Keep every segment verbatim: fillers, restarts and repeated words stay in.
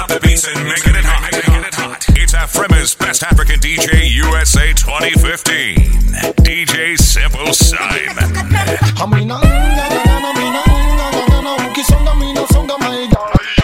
up the beats and making it hot. Making it hot. It's Afrima's Best African D J U S A twenty fifteen. D J Simple Simon. Amina, amina, amina, ukisonga mina songa maiga.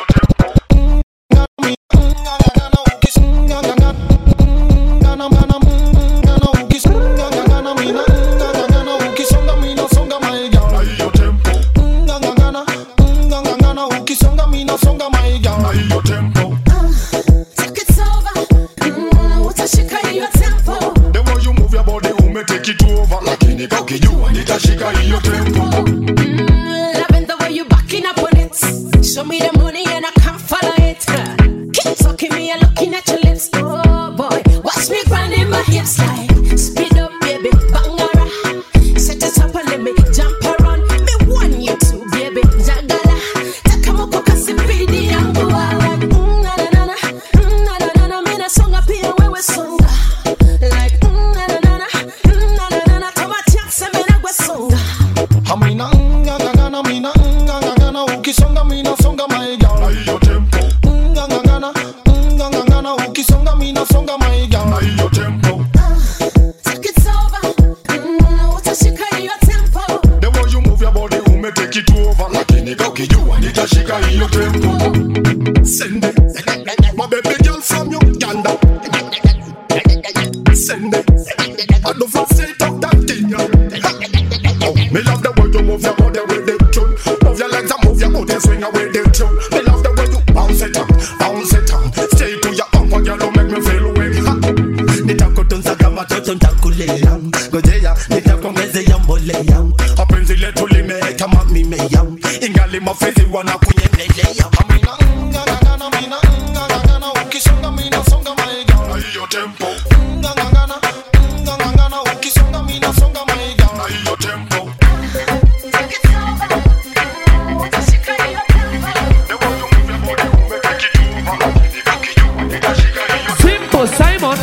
Loving the way you backing up on it. Show me the money and I can't follow it. Keep talking me and looking at your lips. Oh boy, watch me grinding my hips like speed up, baby, bangara. Set it up and let me jump around. Me one you two, baby, jagala. Takamoko kasipidi yangu ala. Na na na na, na na na na. Me na songa pia wewe songa. Like na na na na, na na na na. Toma chance me na gwe songa. Amina, ngangana, mina, ngangana, ukisonga mina songa maiga. Ayo tempo. Ngangana, ngangana, ukisonga mina songa maiga. Ayo tempo. Take it over. Utashika hiyo tempo. The way you move your body, ume take it over. Lakini kauki jua nitashika hiyo tempo. Send it, my baby girl from Uganda. Send it, I don't feel say talk that thing. Oh, me love the way you move your body with the tune. Move your legs and move your body, swing away the tune. Me love the way you bounce it up, bounce it up. Stay to your pump, girl, don't make me feel away. Nitakutunza kama toto nitakulea. Ngojea nitakuongezea mbolea. Mapenzi letu limeweka mamimea. Ingali mapenzi wanakunyemelea. Amina, ngangana, mina, ngangana, ukisonga mina songa maiga. Ayo tempo. Ngangana, ngangana, ukisonga mina songa maiga. Ayo tempo. Take it over. Utashika hiyo tempo. The way you move your body, ume take it over. Lakini kauki jua nitashika hiyo tempo. Simple Simon.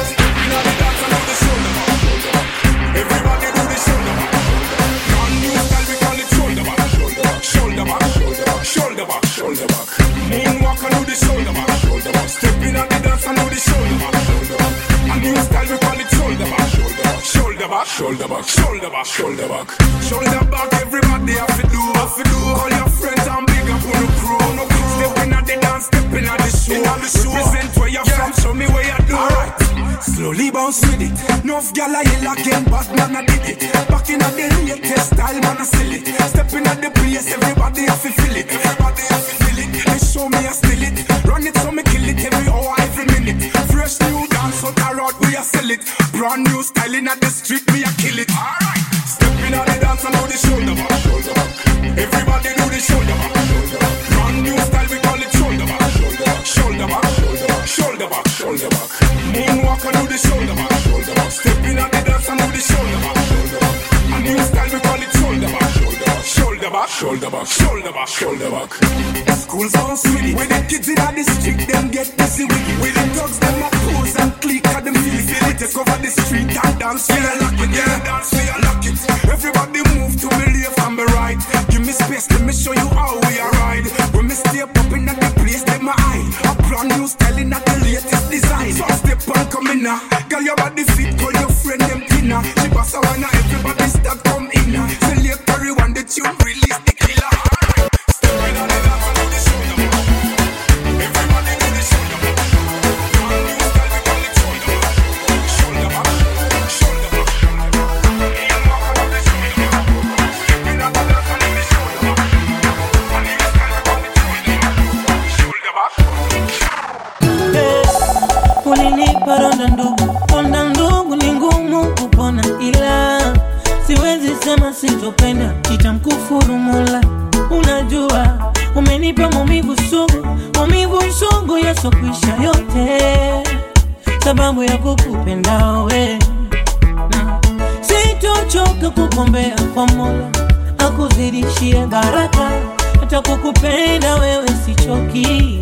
Everybody do the shoulder back. Brand new style, we call it shoulder back. Shoulder back, shoulder back, shoulder back, shoulder back. Moonwalk and do the shoulder back, shoulder back. Step in at the dance and do the shoulder back, shoulder back. A new style, we call it shoulder back, shoulder back, shoulder back, shoulder back, shoulder back, shoulder back. Shoulder back, everybody have to do, have to do. All your friends and big up on the crew, no crew. Step in at the dance, step in at the show. Represent where you're from, show me where you do. Alright. Slowly bounce with it. Nuff gal a yell again, but man a did it. Back in a the latest style, man a sell it. Stepping at the place, everybody have to feel it. Everybody have to feel it. They show me a steal it. Run it so me kill it every hour, every minute. Fresh new dance out the road, we a sell it. Brand new styling at the street, we a kill it. Alright. Stepping at the dance and do the shoulder back, shoulder back. Everybody do the shoulder back, shoulder back. Brand new style, we call it shoulder back, shoulder back, shoulder back, shoulder back, shoulder back, shoulder back. Moonwalk and do the shoulder back, shoulder back. Stepping at the dance and do the shoulder back, shoulder back. A new style, we call it shoulder back, shoulder back, shoulder back, shoulder back, shoulder back, shoulder back. Schools bounce with it. When the kids in the street, them get busy with it. When the dogs, them a pose and click at them feel it. Feel it, take over the street and dance, feel it, lock it, yeah, dance, feel it, lock it. Everybody move to me left and me right. Give me space, let me show you how we are ride. When me stay popping at the place, them my eye. A brand new style in at the latest design. So step on coming now. Girl, your body fit, call your friend them pinna. She pass a wine, everybody start come in now. So late carry one, the tune release the killer. Stepping on the dance and do the shoulder back. Everybody do the shoulder back. Brand new style, we call it shoulder back. Shoulder back, shoulder back, shoulder back. Moonwalk and do the shoulder back. Stepping on the dance and do the shoulder back. A new style, we call it shoulder back. Shoulder back. Ulinipa ronda ndugu, ronda ndugu ni ngumu kupona, ila siwezi sema sitopenda, nitamkufuru Mola. Unajua umenipa maumivu sugu, maumivu sugu yasokwisha yote, sababu ya kukupenda wewe. Sitochoka kukuombea kwa Mola akuzidishie baraka, hata kukupenda wewe sichoki.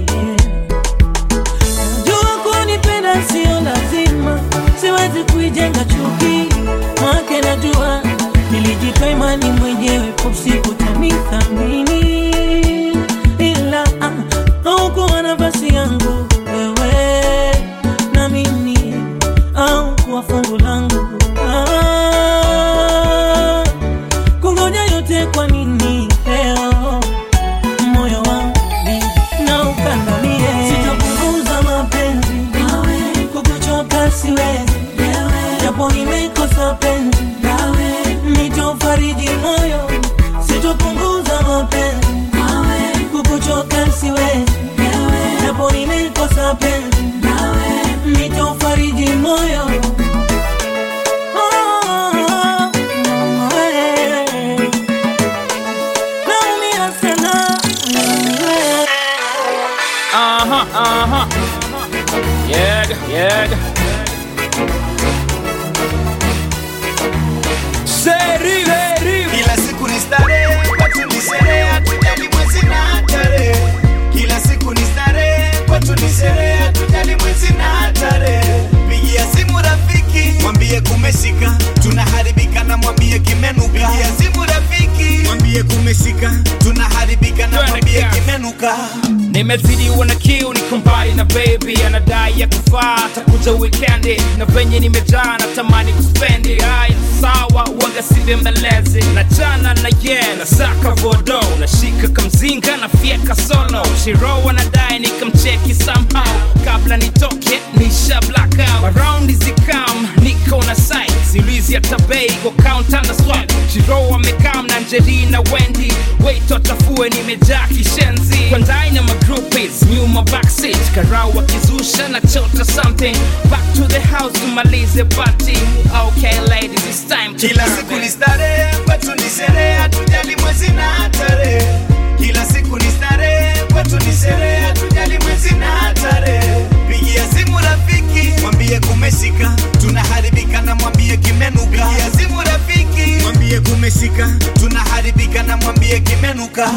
Sio lazima, siwezi kuijenga chuki. Mwake najua, nilijipa imani mwenyewe kwa siku tanithamini. Ila, haukuwa nafasi ya langu wewe na mimi, au kuwa fungu langu. Ah, kungoja yote kwa nini leo moyo wangu na ukandamie. Sitapunguza mapenzi nawe, kukuchoka siwezi japo nimekosa penzi nawe, nitofariji moyo. Sitapunguza mapenzi nawe, kukuchoka siwezi japo nimekosa penzi nawe, nitofariji moyo. Uh-huh, uh-huh. Yeah, yeah. Seri, seri. Kila siku ni starehe, watu ni sherehe, hatujali mwezi na tarehe. Kila siku ni starehe, watu ni sherehe, hatujali mwezi na tarehe. Pigia simu rafiki, mwambie kumeshika, tunaharibika na mwambie kimenuka. Pigia simu rafiki, mwambie kumeshika, tunaharibika na mwambie kimenuka. Nimezidiwa na kiu niko mbali na baby, anadai ya kufaa takuja weekendi, na venye nimejaa natamani kuspendi. Haya sawa, uwaga sive mmelezi, na jana na ye na saka vodo, na shika kamzinga na fieka solo. Shiro wanadai nikamcheki somehow, kabla nitoke nisha black out. Around zikam niko na site, zilizi ya tabei go counter na swag. Shiro wamekam na Angelina Wendy, wait watafue nimejaa kishenzi. Kwa ndai na groupies, nyuma backseat, karawa kizusha na chota something. Back to the house tumalize party. Okay ladies, it's time to kila siku ni starehe, watu ni sherehe, hatujali mwezi na tarehe. Kila siku ni starehe, watu ni sherehe, hatujali mwezi na tarehe. Pigia simu rafiki, mwambie kumeshika, tunaharibika na mwambie kimenuka. Pigia simu rafiki, mwambie kumeshika, tunaharibika na mwambie kimenuka.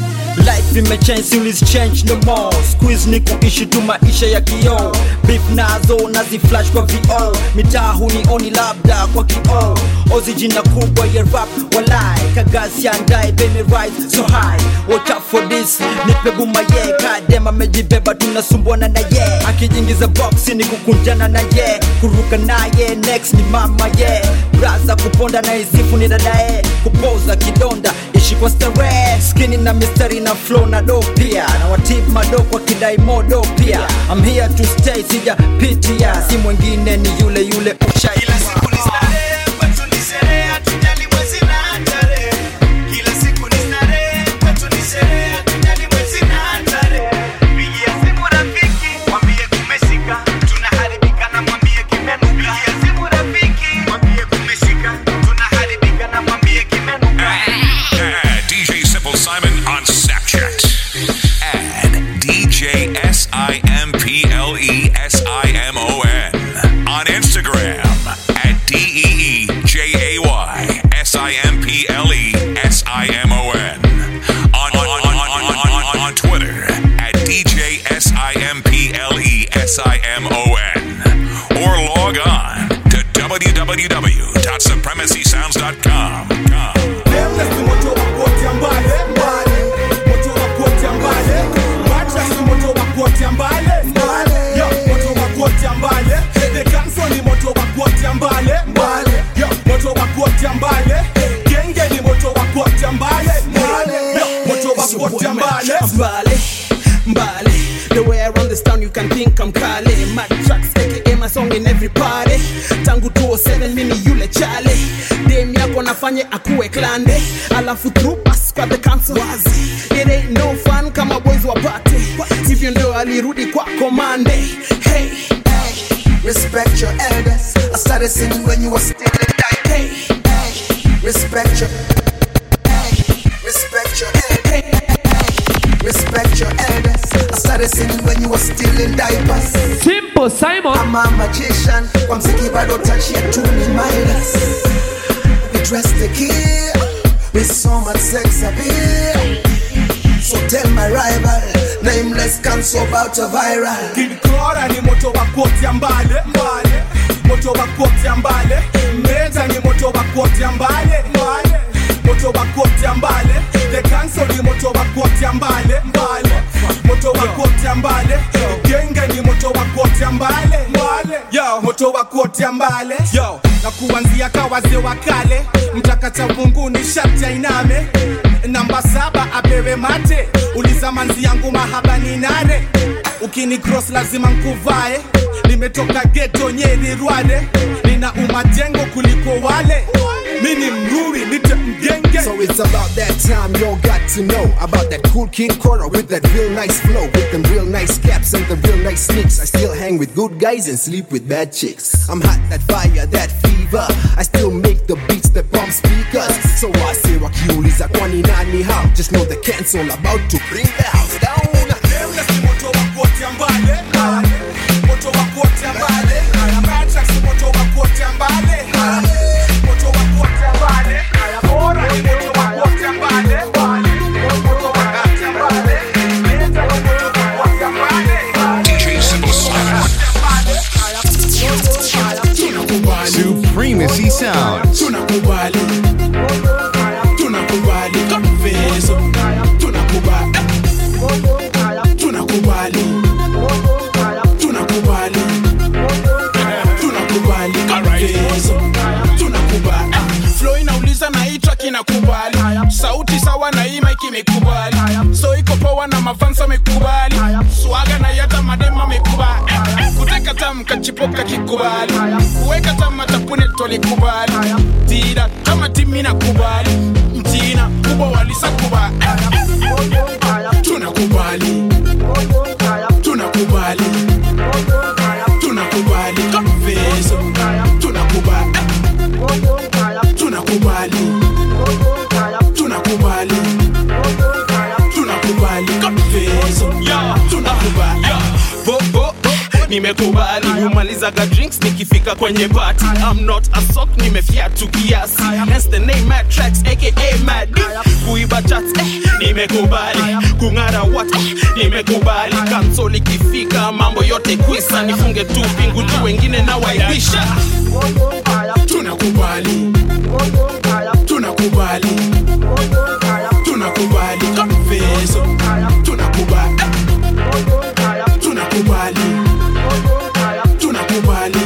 Life imechange, series change no more. Squeeze ni kuishi tu maisha ya kioo. Beef nazo naziflash kwa V O, mitaa hunioni labda kwa kioo. Ozi jina kubwa ya rap walai, kagasi andai beme rise so high. Watch out for this, nipe guma ye, kadema mejibeba tunasumbuana na ye. Akijingiza boxi ni kukunjana na ye, kuruka na ye, next ni mama ye. Braza kuponda na isifu ni dadae, kupoza kidonda ishi kwa starehe. Skinny na mystery na flow na do pia, na watip madoko kidai modo pia. I'm here to stay, sija pitia, si mwengine ni yule yule ushai. Kila siku ni starehe, watu ni sherehe, hatujali mwezi na tarehe. Kila siku ni starehe, watu ni sherehe, hatujali mwezi na tarehe. Pigia simu rafiki, mwambie kumeshika, tunaharibika na mwambie kimenuka. Pigia simu rafiki, mwambie kumeshika, tunaharibika na mwambie kimenuka. Add D J Simple Simon on Snapchat. Add D J S I M P L E S I M O N. On Instagram at D E E J A Y S I M P L E S I M O N. On, on, on, on, on, on, on Twitter at D J S I M P L E S I M O N. Or log on to w w w dot supremacy sounds dot com. Mbale, mbale. The way I run this town, you can think I'm Kale. My tracks, aka my song in every party. Tangu two oh seven, mini yule chale. Dem yako nafanye akuwe klande. Alafu through pass kwa the council. It ain't no fun kama boys wa party. Hivyo ndio alirudi kwa komande. Hey, hey, respect your elders. I started singing when you were still in die. Hey, hey, respect your, hey, respect your elders. Hey, hey, respect your elders. I started singing when you were still in diapers. Simple Simon. I'm a magician. Kwa mziki bado touch ya tuni midas. We dress the kill with so much sex appeal. So tell my rival, nameless can so about a viral. Kid Cora ni moto wa koti ya mbale, mbale. Moto wa koti ya mbale. Meza ni moto wa koti ya mbale, mbale. Moto wa koti ya mbale. The council ni moto wa koti ya mbale, mbale. Moto wa koti ya mbale. mgenge ni moto wa kuotea mbale mbale yo moto wa kuotea mbale yo na kuanzia kawaze wa kale mtakata Mungu ni shati ainame namba saba apewe mate uliza manzi yangu mahaba ni nane ukini cross lazima nkuvae nimetoka ghetto Nyeri Rwade nina umajengo kuliko wale mini mrui nite mgenge. So it's about that time y'all got to know about that cool kid Cora with that real nice flow with them real nice caps and the real nice sneaks. I still hang with good guys and sleep with bad chicks. I'm hot, that fire, that fever. I still make the beats that bomb speakers. So I say wakiuliza kwani nani how just know the cancel about to bring the house down. Moto wa kuotea mbale moto wa kuotea mbale Matrax moto wa kuotea mbale moto wa kuotea mbale bora ni moto wa kuotea mbale moto wa kuotea mbale D J Simple Simon. Supremacy Sounds. Tunakubali tunakubali confess tunakubali tunakubali tunakubali tunakubali confess tunakubali flow inauliza na hii track inakubali sauti sawa na hii mic imekubali so iko power na mafansa mekubali swaga na yata madema mekubali kuteka tamka chipoka kikubali kuweka tama tapune tolikubali tira kama timi nakubali mtina kubwa walisakubali tunakubali tunakubali tunakubali confess tunakubali tunakubali tunakubali tunakubali confess tunakubali Bobo nimekubali humalizaga drinks nikifika kwenye party. I'm not a sock nimefiatu kiasi hence the name Matrax aka Mad kuiba chats eh, nimekubali kungara what eh, nimekubali cancel ikifika mambo yote kwisa nifunge tu pingu tu wengine na waibisha tunakubali tunakubali tunakubali confess tunakubali tunakubali tunakubali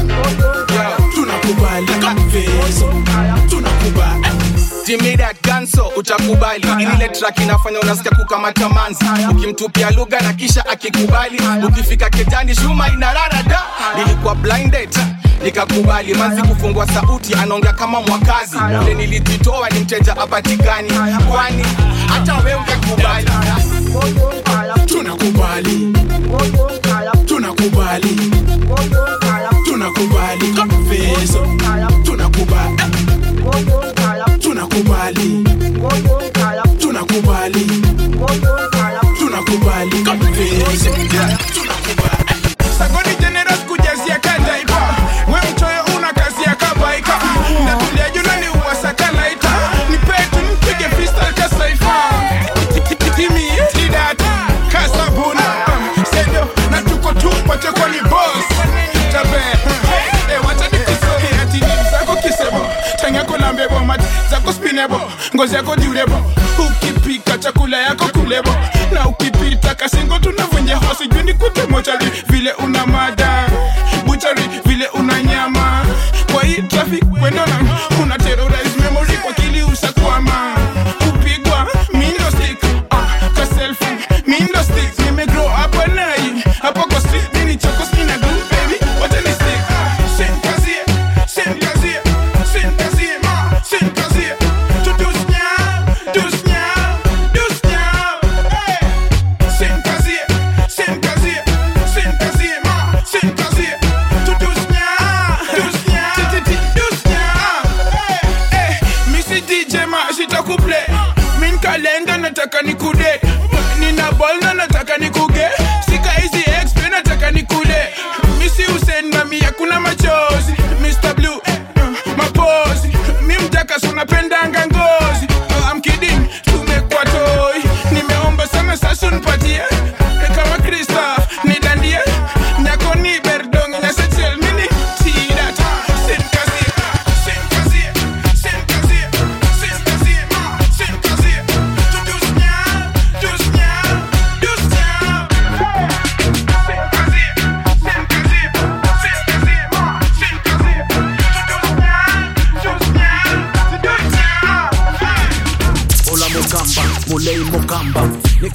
tunakubali confess tunakubali Jimmy that ganso utakubali ile track inafanya unasikia kukamata manzi ukimtupia lugha na kisha akikubali ukifika kejani shuma inarara da nilikuwa blinded nikakubali manzi kufungua sauti anaongea kama mwakazi ile nilijitoa ni mteja apatikani kwani hata wewe ungekubali tunakubali tunakubali tunakubali confess tunakubali tunakubali tunakubali tunakubali confess tunakubali Sagoni generous kujazia kandaipa we mchoyo una kazi ya kabaika natulia juna ni uwasaka laita nipetu nipige freestyle kasaifa Timi tidata kasabuna Sedo na tuko tupa choko ni boss Tabe Eh wacha nikisome ati nini zako kisebo Tanyako lambebo mati zako spinebo Ngozi yako diurebo Ukipika chakula yako kulebo Na ukipita kasingo tunavunje hosi Juni kute mochari vile una mada Butchery vile una nyama Kwa hii traffic wendo na Una terrorize memory kwa kili usakwama Kupigwa mindo stick uh, Kwa selfie mindo stick Nime grow up anai Hapo kwa street mini choko spina glue baby Wacha ni stick Sen kazie Sen kazie Sen kazie ma Sen kazie Tu dus nyam Dus nyam Dus nyam Hey Sen kazie Sen kazie Sen kazie ma Sen kazie Tu dus nyam Dus nyam Dus nyam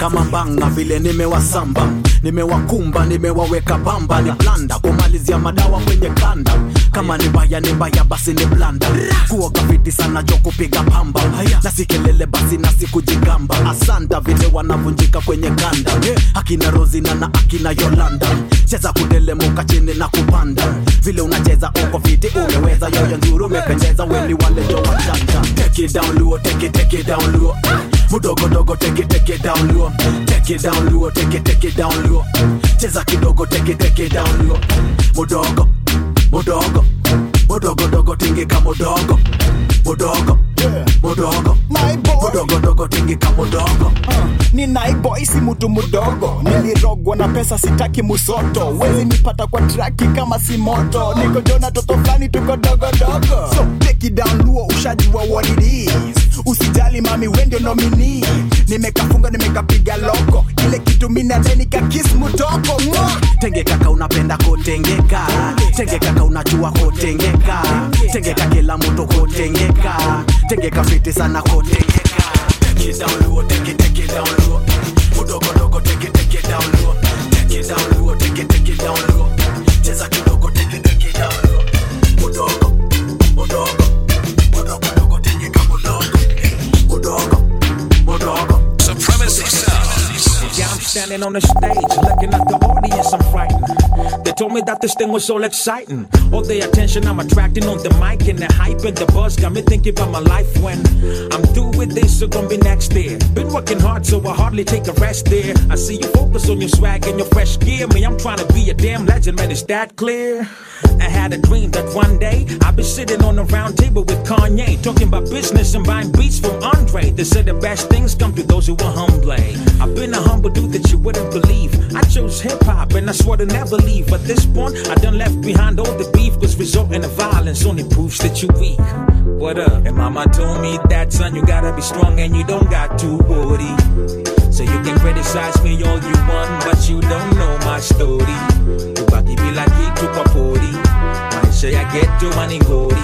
kama mbanga vile nimewasamba, nimewakumba, nimewaweka bamba, ni blanda kumalizia madawa kwenye kanda. Kama ni baya ni baya basi ni blanda, kuoga viti sana jo kupiga pamba, na sikelele basi na sikujigamba. Asanda vile wanavunjika kwenye kanda, akina Rozina na akina Yolanda, cheza kudelemuka chini na kupanda, vile unacheza uko viti umeweza, yoyo nzuru umependeza, weni wale jo wachanja. Take it down low, take it, take it down low, mudogo dogo take it, take it down low, take it down low, take it, take it down low, cheza kidogo take it, take it down low, mudogo mudogo mudogo dogo tingika mudogo mudogo mudogo mudogo dogo tingika mudogo. Ni naiboy si mtu mudogo, nilirogwa na pesa sitaki musoto, wezi nipata kwa traki kama si moto, niko jona toto flani tuko dogo dogo. So take it down luo ushajua what it is, usijali mami wende nomini, nimekafunga nimekapiga loko, ile kitu mina denika kiss mutoko. Tenge kaka unapenda kotengeka, tenge kaka unajua kotengeka, tenge kaka kila mtu kotengeka, tenge kaka fiti sana kotengeka. Take it down low, take it, take it down low, mudogo dogo take it, take it down low, take it down low, take it, take it down low, cheza kidogo take it, take it down low, mudogo mudogo mudogo dogo take it kama mudogo mudogo mudogo. Supremacy Sound. Yeah, I'm standing on the stage, looking at the audience, I'm frightened. They told me that this thing was so exciting. All the attention I'm attracting on the mic, and the hype and the buzz got me thinking about my life. When I'm through with this, so gonna be next year. Been working hard, so I hardly take a rest there. I see you focus on your swag and your fresh gear. Me, I'm trying to be a damn legend, man, is that clear? I had a dream that one day I'd be sitting on a round table with Kanye, talking about business and buying beats from Andre. They said the best things come to those who are humble. I've been a humble dude that you wouldn't believe. I chose hip-hop and I swore to never leave. But this point, I done left behind all the beef, cause resulting in violence only proves that you weak. What up? And mama told me that, son, you gotta be strong and you don't got to worry. So you can criticize me all you want, but you don't know my story. Ubaki bila kitu kwa pori, maisha ya ghetto maningori.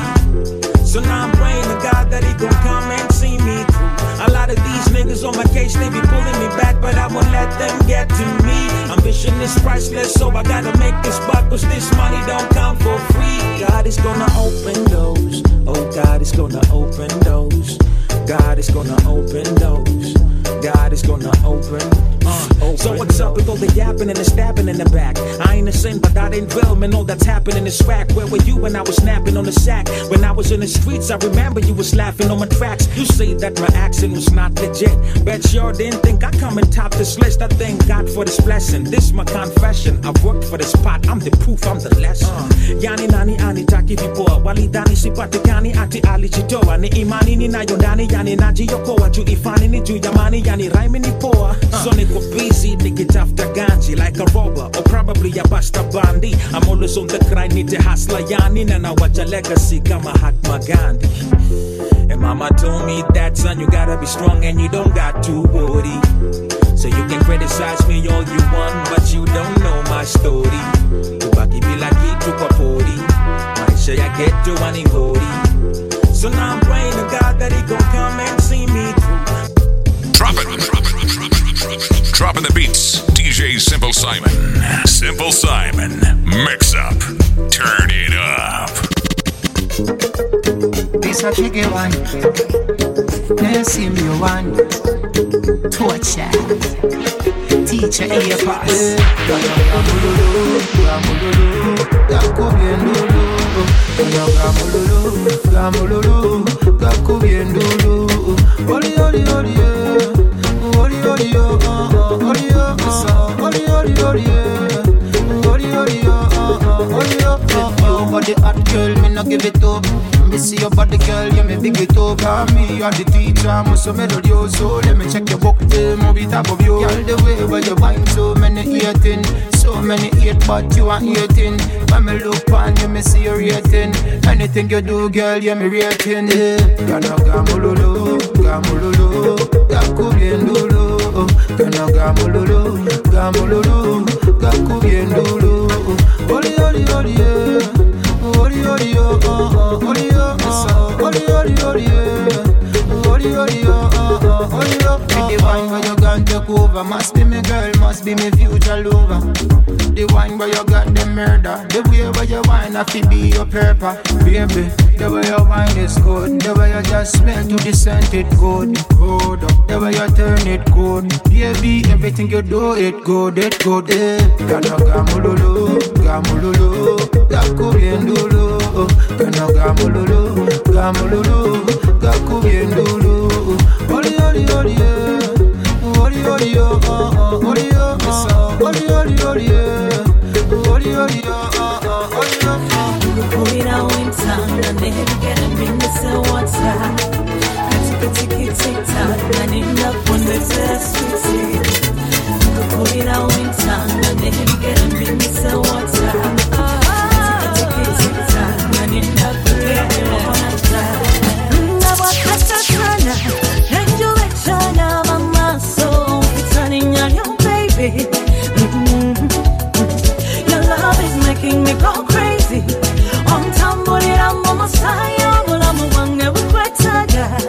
So now I'm praying to God that he gon' come and see me through. A lot of these niggas on my case, they be pulling me back, but I won't let them get to me. Ambition is priceless, so I gotta make this buck, cause this money don't come for free. God is gonna open doors, oh God is gonna open doors, God is gonna open doors, God is gonna open. Uh, open so what's up with all the yapping and the stabbing in the back? I ain't a saint, but I ain't real, man, all that's happening is whack. Where were you when I was snapping on the sack? When I was in the streets, I remember you was laughing on my tracks. You say that my accent was not legit, bet sure didn't think I come and top this list. I thank God for this blessing, this my confession. I've worked for this spot, I'm the proof, I'm the lesson. uh, Yani nani anitaki vipoa, walidhani sipatikani ati alijitoa. Ni imani ninayo ndani, yani najiokoa. Juu ifani ni juu yamani, yani rhyme ni poa. uh. So niko busy, nikitafuta ganji like a robber, or probably a basta bandi. I'm always on the grind, need to hustle yani, na nawacha legacy kama Mahatma Gandhi. And mama told me that, son, you gotta be strong and you don't got to worry. So you can criticize me all you want, but you don't know my story. Ubaki bila kitu kwa pori, maisha ya ghetto maningori. So now I'm praying to God that he gon' come and see me through. Drop it, drop it, drop it, drop it. Dropping the beats, D J Simple Simon. Simple Simon, mix up, turn it up. This a tricky one. Now see me one. Torture. Teacher ear pass. Gamululu, gamululu, gakubiendulu. Oli oli oli, oli oli yo, oli yo, oli oli oli, oli oli yo, oli yo. Your body hot girl, me no give it up. Me see your body girl, you me big it up. And me, you're the teacher, must so melodioso. Let me check your book, till me beat above you. Girl, the way where you bind so many eating, so many eat, but you are eating. When me look on you, me see you rating. Anything you do, girl, you me rating. Gana gamululu, gamululu, gakubiendulu. Gana gamululu, gamululu, gakubiendulu. Oli oli oli, oli oli yo, oli yo, oli oli oli, oli oli yo, oli yo. The wine where you gone to walk over. Must be me girl, must be me future lover. The wine where you got the murder. The way where you wine, I feel be your purple. Baby, the way you wine is good. The way you just smell to the scent it good. Good. The way you turn it good. Baby, everything you do it good, it good. Eh, gana gamululu, gamululu, gakubiendulu. Gana gamululu, gamululu, gakubiendulu. Oli oli oli yeah. Oli oli oh oh oli oh oli oli oli yeah. Oli oli oh oh oli oh. Put it out in time, and then get a minute to water. I took a ticket, tick-tock, and end up on the first street. Put it out in time, and then get a minute to water. I took a ticket, tick-tock, and end up on the first street. Now what has to turn up? And you let turn up on my soul. It's turning on your baby. Your love is making me go crazy. On time, but it I'm on my side. Well, I'm a one that will quite tired.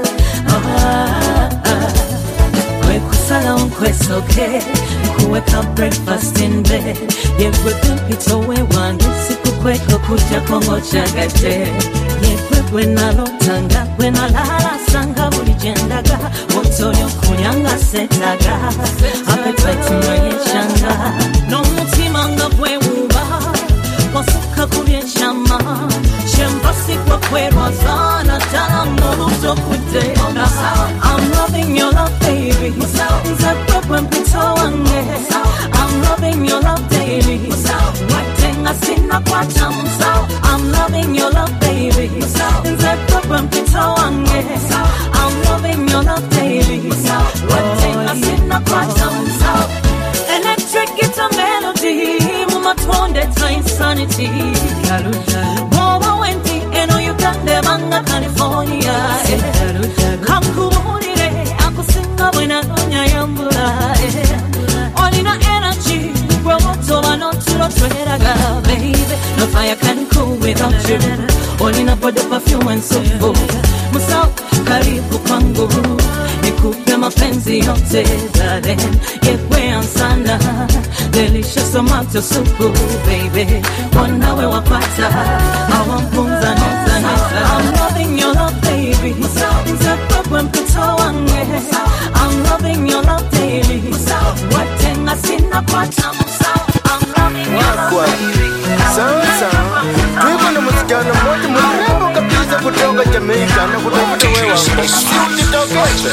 Quick salon, quest okay. Wake up breakfast in bed. Yeah, we're going to pizza away one. Yes, it could quick or could you come out chagate. Yeah, quick when I look tanga. When I la sanga, would you jendaga? What's on your kunyanga setaga? Appetite to my shanga. No mutimanga bwewa. Wasuka kubyeshama Shembasi kwa kwerwa sana Tala moluto kutega I'm loving your love baby Nza kwekwe mpito wange I'm loving your love daily Watenga sina kwa tamusa I'm loving your love baby Nza kwekwe mpito wange I'm loving your love daily Watenga sina kwa tamusa Electric guitar melody Muma tonde ta insanity Mwa wenti eno Uganda banga California Kamkumonire Akusinga wena nonya yambula Olina energy Kwa wato wano tulo tweraga Baby, no fire can cool without you Olina body perfume and so forth Musao karibu kwangu Nikupe mapenzi yote darling Yekwe ansana Delicious tomato soup baby Wanawe wapata Awampunza neza neza I'm loving your love baby Nzakwe mpito wange I'm loving your love daily Watenga sina kwa tamu I'm loving your love baby Sawa sawa Tuipo na musikana moto mrembo kabisa kutoka Jamaica na kutoka wewe Siuti tokesha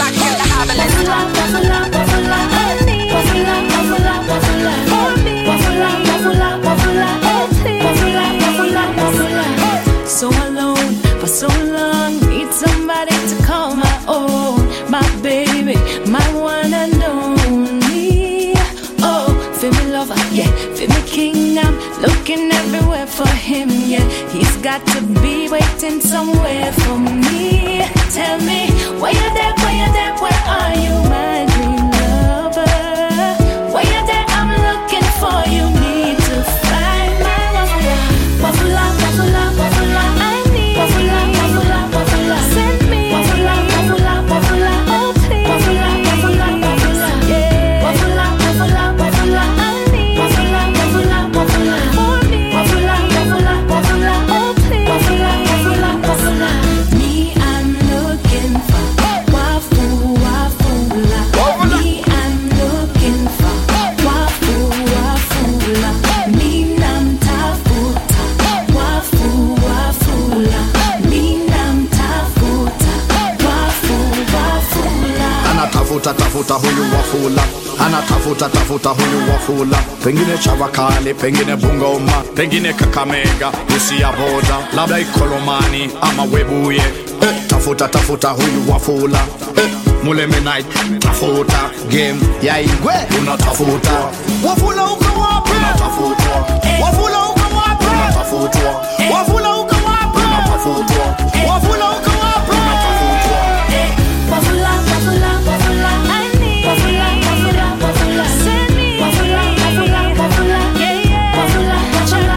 So alone for so long, need somebody to call my own, my baby, my one and only. Oh, feel me lover, yeah, feel me king. I'm looking everywhere for him, yeah. He's got to be waiting somewhere for me. Tell me, where you there, where you there, where are you, my dream lover? Where you there, I'm looking for you. Need to find my waffle, waffle, waffle, waffle. I need waffle, waffle, waffle. Send me waffle, waffle, waffle. Oh please, waffle, waffle, waffle. Yeah, waffle, waffle, waffle. I need waffle, waffle, waffle. For me, waffle, waffle, waffle. Oh please, waffle, waffle, waffle. Me, I'm looking for waffle, waffle. Me, I'm looking for waffle, waffle. Me, I'm tafuta waffle, waffle. Me, I'm tafuta waffle, waffle. Anatafuta tafuta huyu wafula Anatafuta tafuta huyu wafula Pengine Chavakali, pengine Bungoma Pengine Kakamega, Busia boda Labda Ikolomani, ama Webuye eh, Tafuta tafuta huyu wafula eh, Muleme night, tafuta Game, ya igwe, unatafuta Wafula uko wapi? Unatafutwa Wafula uko wapi? Unatafutwa Wafula uko wapi? Unatafutwa Wafula uko wapi? Unatafutwa Waffle, waffle, waffle. I need waffle, waffle, waffle. Send me waffle, waffle, waffle. Yeah, yeah. Waffle, waffle,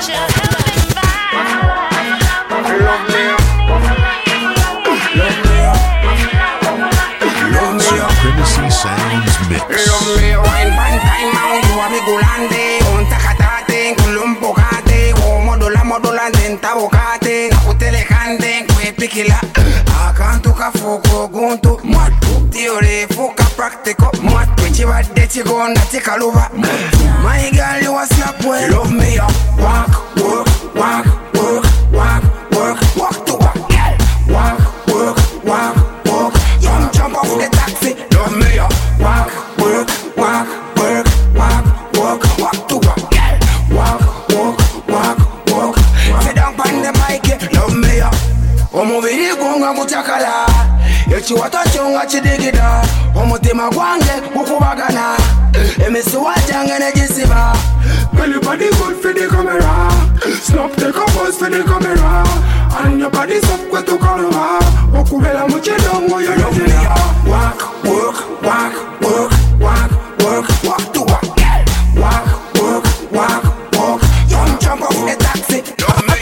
waffle. Love me Supremacy Sounds Mix. Love me modo la denta bocate utelejande kwe pikila akantu kafuko guntu mwatu theory fuka practical mwatu chiva de chigonda tikaluva my girl you a slap well love me up walk work walk work walk work walk to walk walk work walk walk jump jump off the taxi love me up walk work walk work walk walk walk to walk walk walk walk walk sit down on the bike love me up omubiri gunga kuchakala echiwata chonga chidigida omutima gwange ukubagana emisi wajange nejisiba Girl, your body good for the camera. Snap take a pose for the camera. And your body's up with the camera. Okubela muche dongo you love me. Walk, work, walk, work, walk, work, walk to walk. Walk, work, walk, walk. Jump, jump off the taxi. Love me.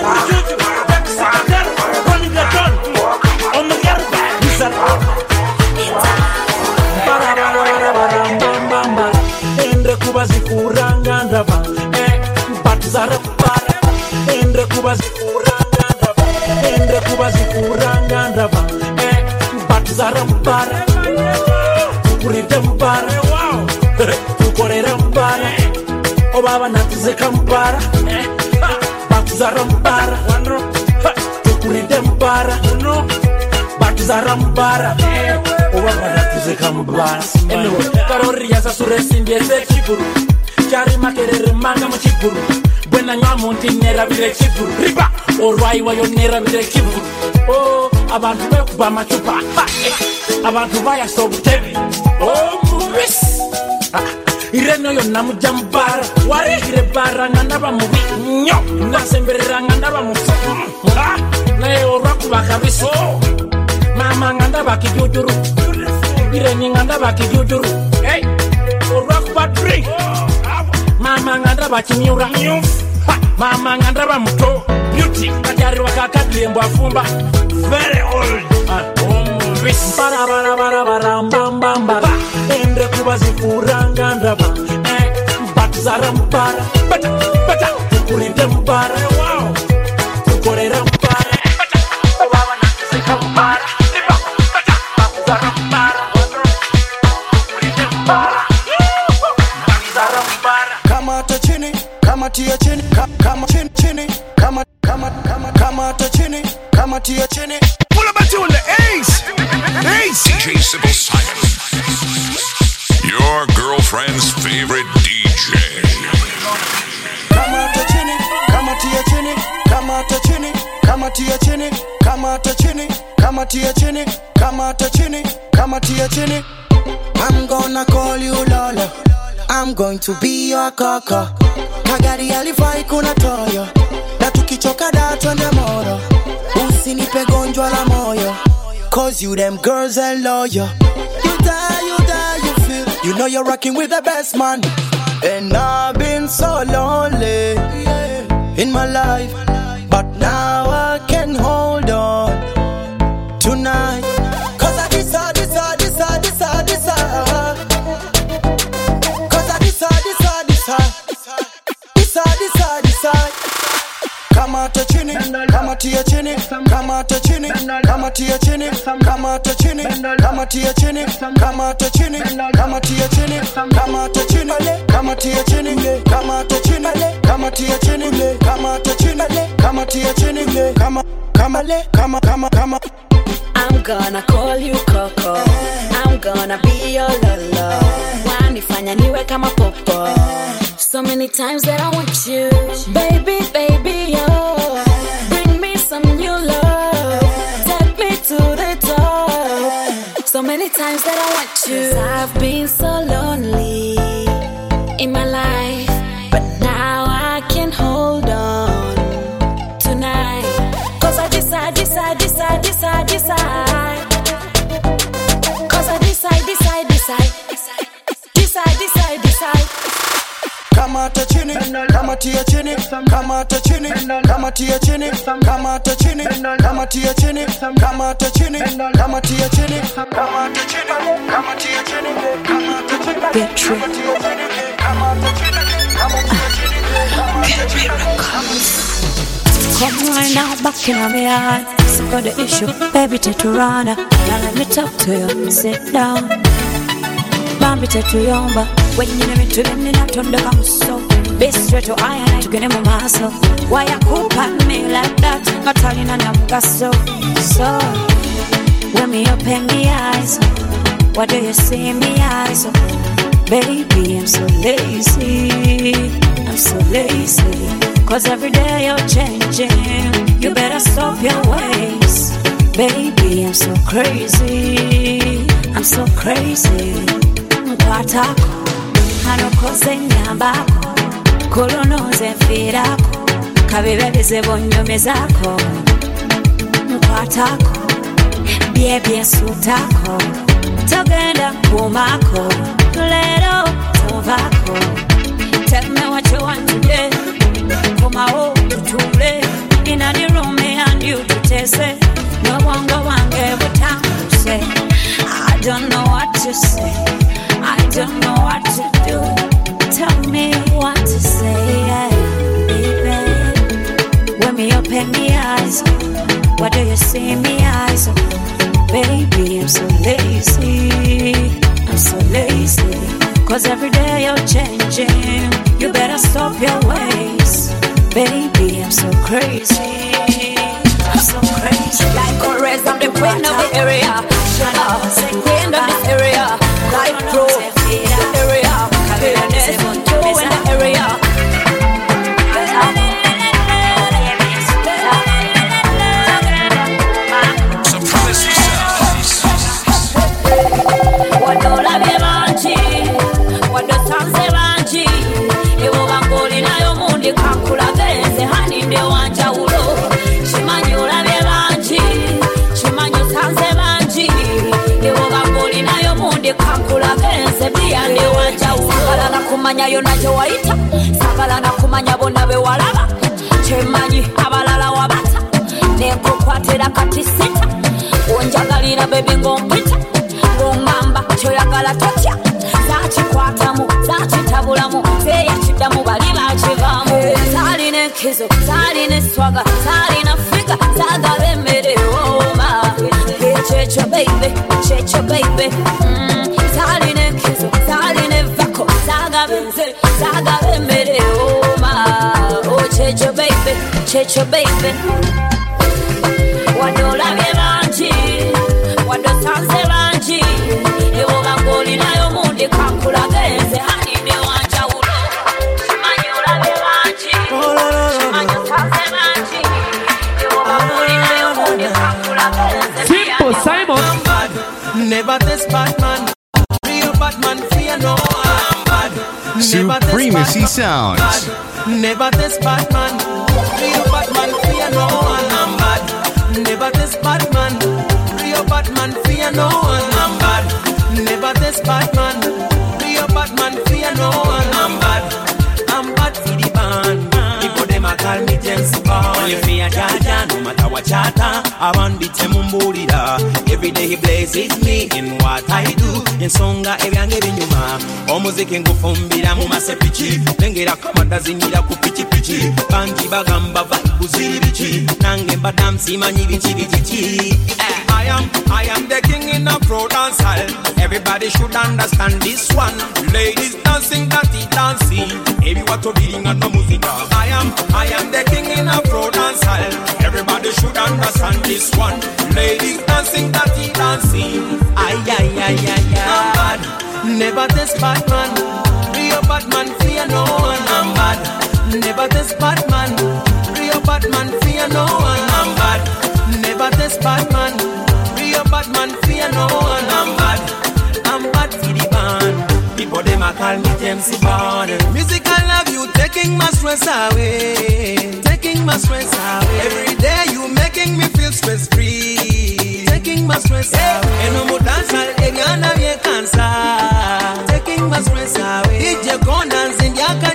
Endre kubazi kuranga ndava eh batizara para endre kubazi kuranga ndava endre kubazi kuranga ndava eh batizara para kurite mpara wow tukorera mpara obaba natize kampara eh batizara mpara wandro tukurite mpara no batizara mpara obaba natize kampara anyway karori yasa suresi ndiese chiburu chari makerere manga mu chiburu bwena nywa munti nera bire chiburu riba orwai wayo nera bire chiburu oh abantu bekuba machupa abantu baya sobutebe oh muris ireno yo namujambara wari ire baranga naba mubi nyo nasembereranga naba mufu nae orwakuba kabisa mama nganda bakijujuru ire nganda bakijujuru hey orwakuba drink mama nganda bakimyura mama nganda bamuto beauty kajari wakakadli mbwa fumba very old para para para para mbamba mbamba endre kubazi kuranga ndaba eh batizara mpara bata bata kurinde mpara wow tukorera mpara bata baba nakisika mpara bata batizara mpara kurinde mpara batizara mpara kama ta chini kama tia chini kama chini chini kama kama kama kama ta chini kama tia chini pull up to the ace ace D J Simple Simon, your girlfriend's favorite D J. Kama ta chini kama tia chini kama ta chini kama tia chini kama ta chini kama tia chini kama ta chini kama tia chini I'm gonna call you Lola, I'm going to be your kaka. Kagari alifai kuna toyo na tukichoka dato na moro usinipe gonjwa la moyo cause you them girls are loyal. You die, you die, you feel you know you're rocking with the best man. And I've been so lonely in my life, but now I can hold on tonight. Cause I decide, decide, decide, decide, decide. Cause I decide, decide, decide. Decide, decide, decide. Kama ta chini, kama tia chini, kama ta chini, kama tia chini, kama ta chini, kama tia chini, kama ta chini, kama tia chini, kama ta chini, kama tia chini, kama ta chini, kama tia chini, kama ta chini, kama tia chini, kama kama kama kama kama. I'm gonna call you Coco, I'm gonna be your lolo. Wanifanya niwe kama popo. So many times that I want you, baby, baby, oh. Bring me some new love, take me to the top. So many times that I want you. 'Cause I've been so lonely in my life, but now I can hold on tonight. 'Cause I decide, decide, decide, decide, decide. 'Cause I decide, decide, decide, decide, decide, decide. Kama ta chini, kama tia chini, kama ta chini, kama tia chini, kama ta chini, kama tia chini, kama ta chini, kama tia chini, kama ta chini, kama tia chini, kama ta chini, kama tia chini, kama ta chini, kama tia chini, kama ta chini. Come right now, back in my heart. So got the issue, baby, take to run. Now let me talk to you, sit down. Bambi, take to yomba. When you never to them, then I turn the house so. Be straight to iron, to get him a muscle. Why you coop at me like that? Not telling on them gas so. So, when me open my eyes, what do you see in my eyes? Baby, I'm so lazy. I'm so lazy. Cause every day you're changing. You better stop your ways. Baby, I'm so crazy. I'm so crazy. Mkwatako hanokoze nyambako kolonoze mfirako kabebebeze bonyomezako Mkwatako byebye sutako togenda kumako lero tovako. Tell me what you want today. Come out to tule in a room and you to taste it. No one go on every time to say I don't know what to say. I don't know what to do. Tell me what to say, yeah, baby. When me open my eyes, what do you see in my eyes? Baby, I'm so lazy. I'm so lazy. Cause every day you're changing. You better stop your ways. Baby, I'm so crazy. I'm so crazy. Like a race, I'm the queen of the area. Shut up, queen of this area. Like pro, the area. Fairness, two in the area. Supremacy sounds. What do la bevanchi? What do sanse vanchi? Evo bangoli na yo mundi kakula genze hani nde wanja ulo. Chimanyo la bevanchi, chimanyo sanse vanchi. Evo bangoli na yo mundi kakula genze bia nde wanja ulo. Sagala na kumanya yo na jowaita, sagala na kumanya bona be walaba. Chimanyi abalala wabata, neko kwatera katisita. Onjagalira baby ngompita, ngomamba choyagala totya. Zachi kwatamu, zachi tabulamu, zeya chidamu bali bachivamu. Zali ne kizo, zali ne swaga, zali na figure, zaga bemere oma. Checho baby, checho baby. Mm. Zali ne kizo, zali ne vako, zaga benze, zaga bemere oma. Oh checho baby, checho baby. Wadola bevanchi, wado sanse vanchi. Ewo bangoli na yo mundi kakula genze hani ne wanja ulo. Chimanyola bevanchi, chimanyo sanse vanchi. Ewo bangoli na yo mundi kakula genze. Simple Simon. Never this Batman. Real Batman fear no I'm bad. Supremacy Sounds. Never this Batman. Real Batman fear no I'm bad. Never this Batman. Real Batman fear no I'm bad. Never this Batman. Real Batman fear no I'm bad. I'm bad for the band. People them a call me James Bond. Only fear Jaja, no matter what chata. I want the temumbulida. Every day he blazes me in what I do. Ensonga ebyange binyuma. Omuziki ngufumbira mu masepichi. Nengera kamata zinira ku pichi pichi. Banji bagamba vibe ziri bichi. Nange badam simanyi bichi bichi. I am, I am the king in a pro dance hall. Everybody should understand this one. Ladies dancing, dirty dancing. Every what to be in a music. I am, I am the king in a pro dance hall. Everybody should understand this one. Ladies dancing, dirty dancing. Ay, ay, ay, ay, ay. I'm bad. Never this Batman. Real Batman fear no one. I'm bad. Never this Batman. Real Batman fear no one. I'm bad. Never this Batman. Real Batman fear no one. I'm bad. I'm bad for the band. People them a call me James Bond. Music I love you, taking my stress away, taking my stress away. Every day you making me feel stress free, taking my stress away. And no more dance, I'll egana ye cancer, taking my stress away. D J go dancing yaka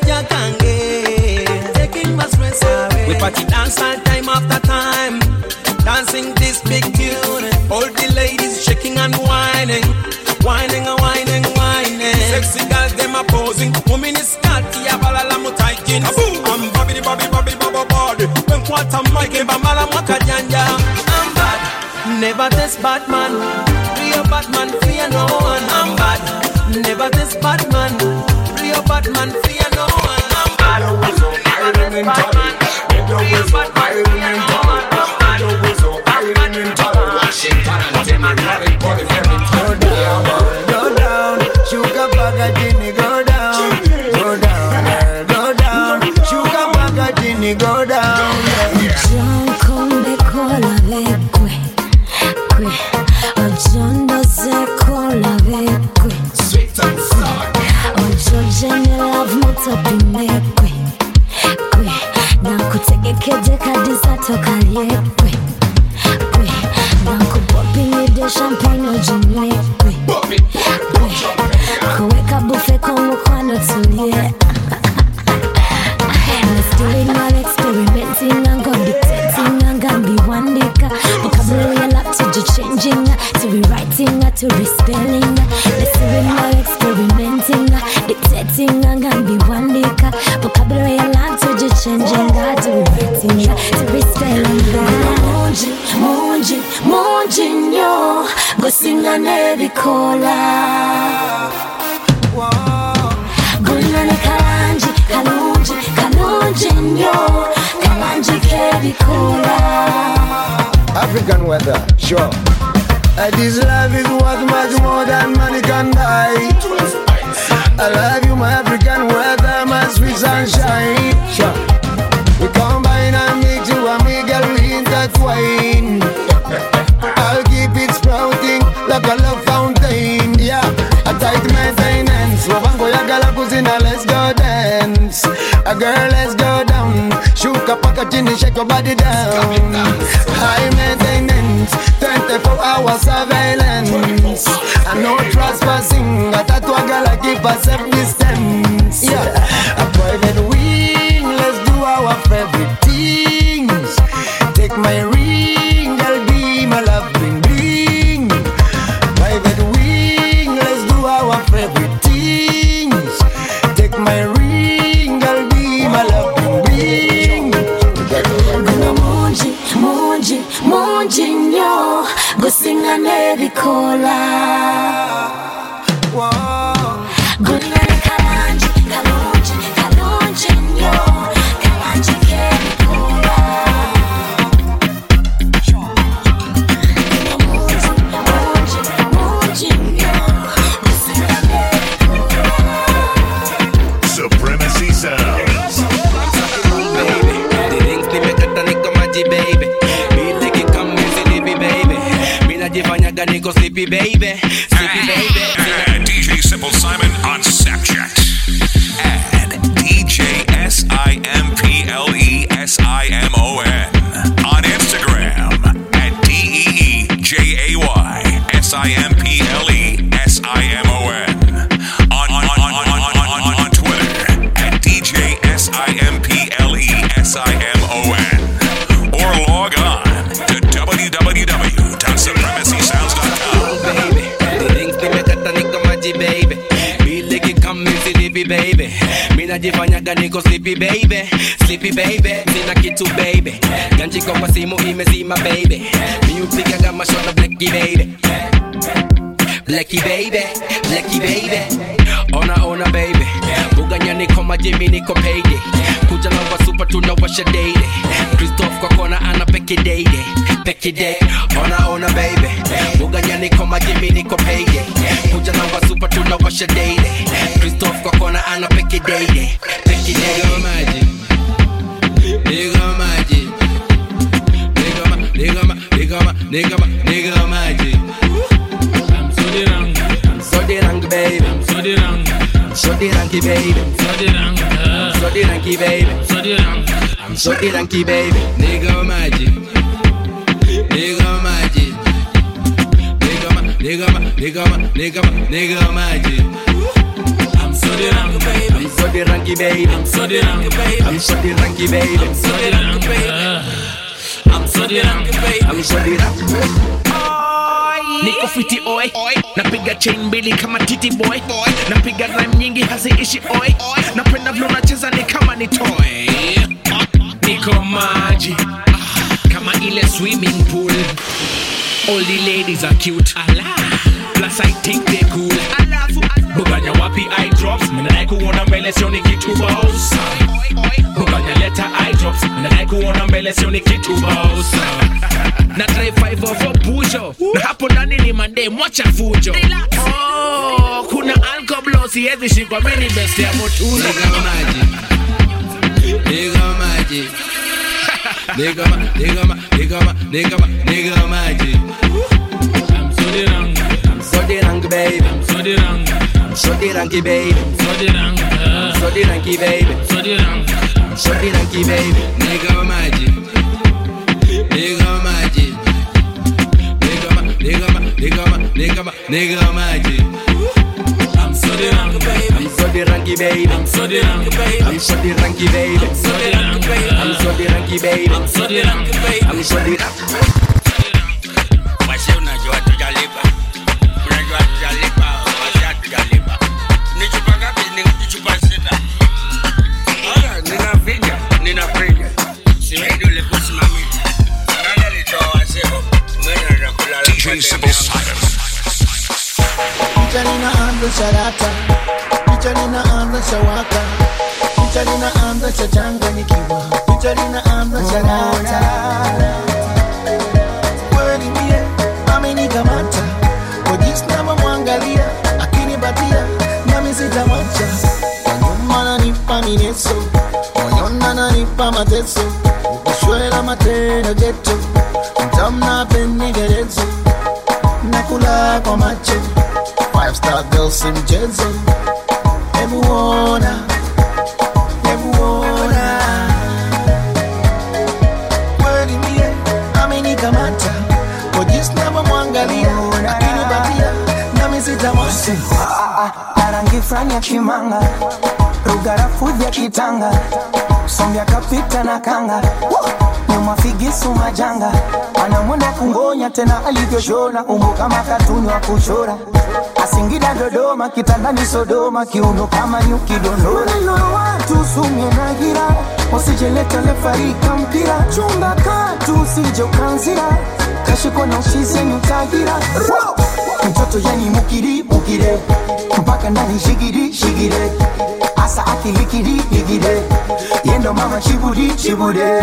jakange, taking my stress away. We party dance all time after time, dancing this big tune. All the ladies shaking and whining, whining and whining, whining. Sexy girls them a posing, woman is skirt, ya balala mutaikin. I'm bobby, bobby, bobby, bobby, bobby. Wakwata Mike Bamala Mwakajanja. I'm bad, never this bad man. Real bad man, fear no one. I'm bad, never this bad man. Real bad man, fear no one. I'm bad, never this bad man. Real bad man, fear no one. I'm bad, Washington and Democratic Party. Go down, go down, sugar bagatini, go down, go down, go down, sugar bagatini, go down. John Combe cola vecque, que, Ojondo se cola vecque, sweet and sour. Ojoje ne love moto pimekwe, que, na kuteke keje kadisa toka yekwe, que, na kupopi ni de champagne ojinwe, que, que, kuweka buffet komu kwano tulie. Let's do it now, experimenting and go dictating and can be one dicker. Vocabulary a lot to do changing, to rewriting, to respelling. Let's do it now, experimenting, dictating and can be one dicker. Vocabulary a lot to do changing, to rewriting, to respelling. Monji, monji, monji, yo, go sing a nevi cola. Go nane kalanji, kalunji, kalunji, yo, kalanji kevi cola. African weather, sure. Uh, this love is worth much more than money can buy. I love you, my African weather, my sweet sunshine. Sure. We combine and mix you and me, girl, we intertwine. I'll keep it sprouting like a love fountain. Yeah, a tight maintenance. Wabango ya gala kuzina, let's go dance. A girl, let's go down. Shuka paka chini, shake your body down. High maintenance, twenty-four hour surveillance. I know trespassing, I tattoo a gala keep a safe distance. Yeah, a private wing, let's do our favorite things. Take my ring, girl, be my love bling bling. Private wing, let's do our favorite things. Take my ring, girl, be my love bling bling. Gonna monji, monji, monji, yo, go sing a nevi cola. Go nane kalanji, kalunji, kalunji, yo, kalanji kevi cola. Monji, monji, yo, go sing a nevi cola. Supremacy Sounds. Baby, me take it come and sleepy baby. Me na jifanyaga niko sleepy baby, sleepy baby. And D J Simple Simon on Snapchat. And D J S I M P L E S I M O N on Instagram. At D E E J A Y S I M P L E S I M O N. On, on, on, on, on, on, on Twitter. At D J S I M P L E S I M O N. Or log on to w w w dot supremacy sounds dot com. Baby, the things they make a nigga maji baby. Me like it come and sleepy baby. Me na jifanyaga niko sleepy baby, sleepy baby. Sina kitu baby. Ganji kwa kwa simu imezima baby. Me upigaga mashona blacky baby. Blacky baby, blacky baby. Ona ona baby. Buganya niko maji mi niko payday. Kuja na wa super tunawasha daily. Christoph kwa kona ana peke daily. Peke day. Ona ona baby. Buganya niko maji mi niko payday. Kuja na wa super tunawasha daily. Christoph kwa kona ana peke daily. Peke day. Nigga maji. Nigga maji. Nigga ma, nigga ma, nigga ma, nigga ma, nigga maji. I'm so the wrong. I'm so the wrong baby. I'm so the wrong. So the ranky baby, so the rank, so the ranky baby, so the rank, I'm so the ranky baby. Nigga magic, nigga magic, nigga ma, nigga ma, nigga ma, nigga ma, nigga magic. I'm so the rank baby, I'm so the ranky baby, I'm so the rank baby, I'm so the ranky baby, I'm so the rank baby, I'm so the rank baby, I'm so the rank baby. Niko fiti oi, napiga chain mbili kama titi boy, napiga rhyme nyingi haziishi oi, napenda vile unacheza ni kama ni toy. Niko maji, swimming pool. All the ladies are cute. Plus I think they cool. Buganya wapi eye drops. Mina like kuona mbele sioni kitu boss. Buganya leta eye drops. Mina like kuona mbele sioni kitu boss. Na try five of a pujo. Na hapo ndani ni mande mwacha fujo. Oh, kuna alcohol siwezi shikwa mimi best ya motuzo. Nigga maji. Nigga maji. Nigga ma, nigga ma, nigga ma, nigga ma, nigga maji. I'm so the wrong. I'm so the wrong baby. I'm so the wrong. I'm so the wrong baby. I'm so the wrong. I'm so the wrong baby. I'm so the wrong. I'm so the wrong baby. Nigga maji. Nigga maji. Nigga ma, nigga ma, nigga ma, nigga ma, nigga maji. I'm so the wrong baby. I'm so the wrong baby. I'm so the wrong baby. I'm so the wrong baby. I'm so the wrong baby. I'm so the wrong baby. I'm so the wrong baby. I'm so the wrong. Wasi unajua tujalipa. Unajua tujalipa. Wasi tujalipa. Ni chupa ngapi? Ni chupa sita. Ora, nina figa, nina figa. Siwendi ule kusimami. Nani alitoa waseo? Mwana nakula la. D J Simple Simon. Picha linaanza sharata, picha linaanza shawaka, picha linaanza chachanganyikiwa, picha linaanza sharata. Kweli mie amenikamata, kwa jinsi navyomwangalia akinipatia nami sitamwacha. Nyuma ananipa mineso, moyoni ananipa mateso, ukishwela matendo geto, mtamna pendekezo, nakula kwa macho. Five star girls in mchezo. Hebu ona, hebu ona. Kweli mie amenikamata, kwa jinsi navyomwangalia akinipatia nami sitamwacha. Rangi frani ya chimanga, rugarafu vya kitanga, sombya kapita na kanga, nyuma figisu majanga, anamwenda kungonya tena alivyoshona, umbo kama katuni wa kuchora. Asingida Dodoma, kitandani Sodoma, kiuno kama nyuki dondora. Neno watu sumye na gira, usijeleta lefarika mpira, chunga katu usije ukanzira, kashiko na ushize nyutagira. Mtoto yani mukiri, mukire, mpaka ndani shigiri, shigire, asa akilikiri, ligire, yendo mama chibudi, chibude.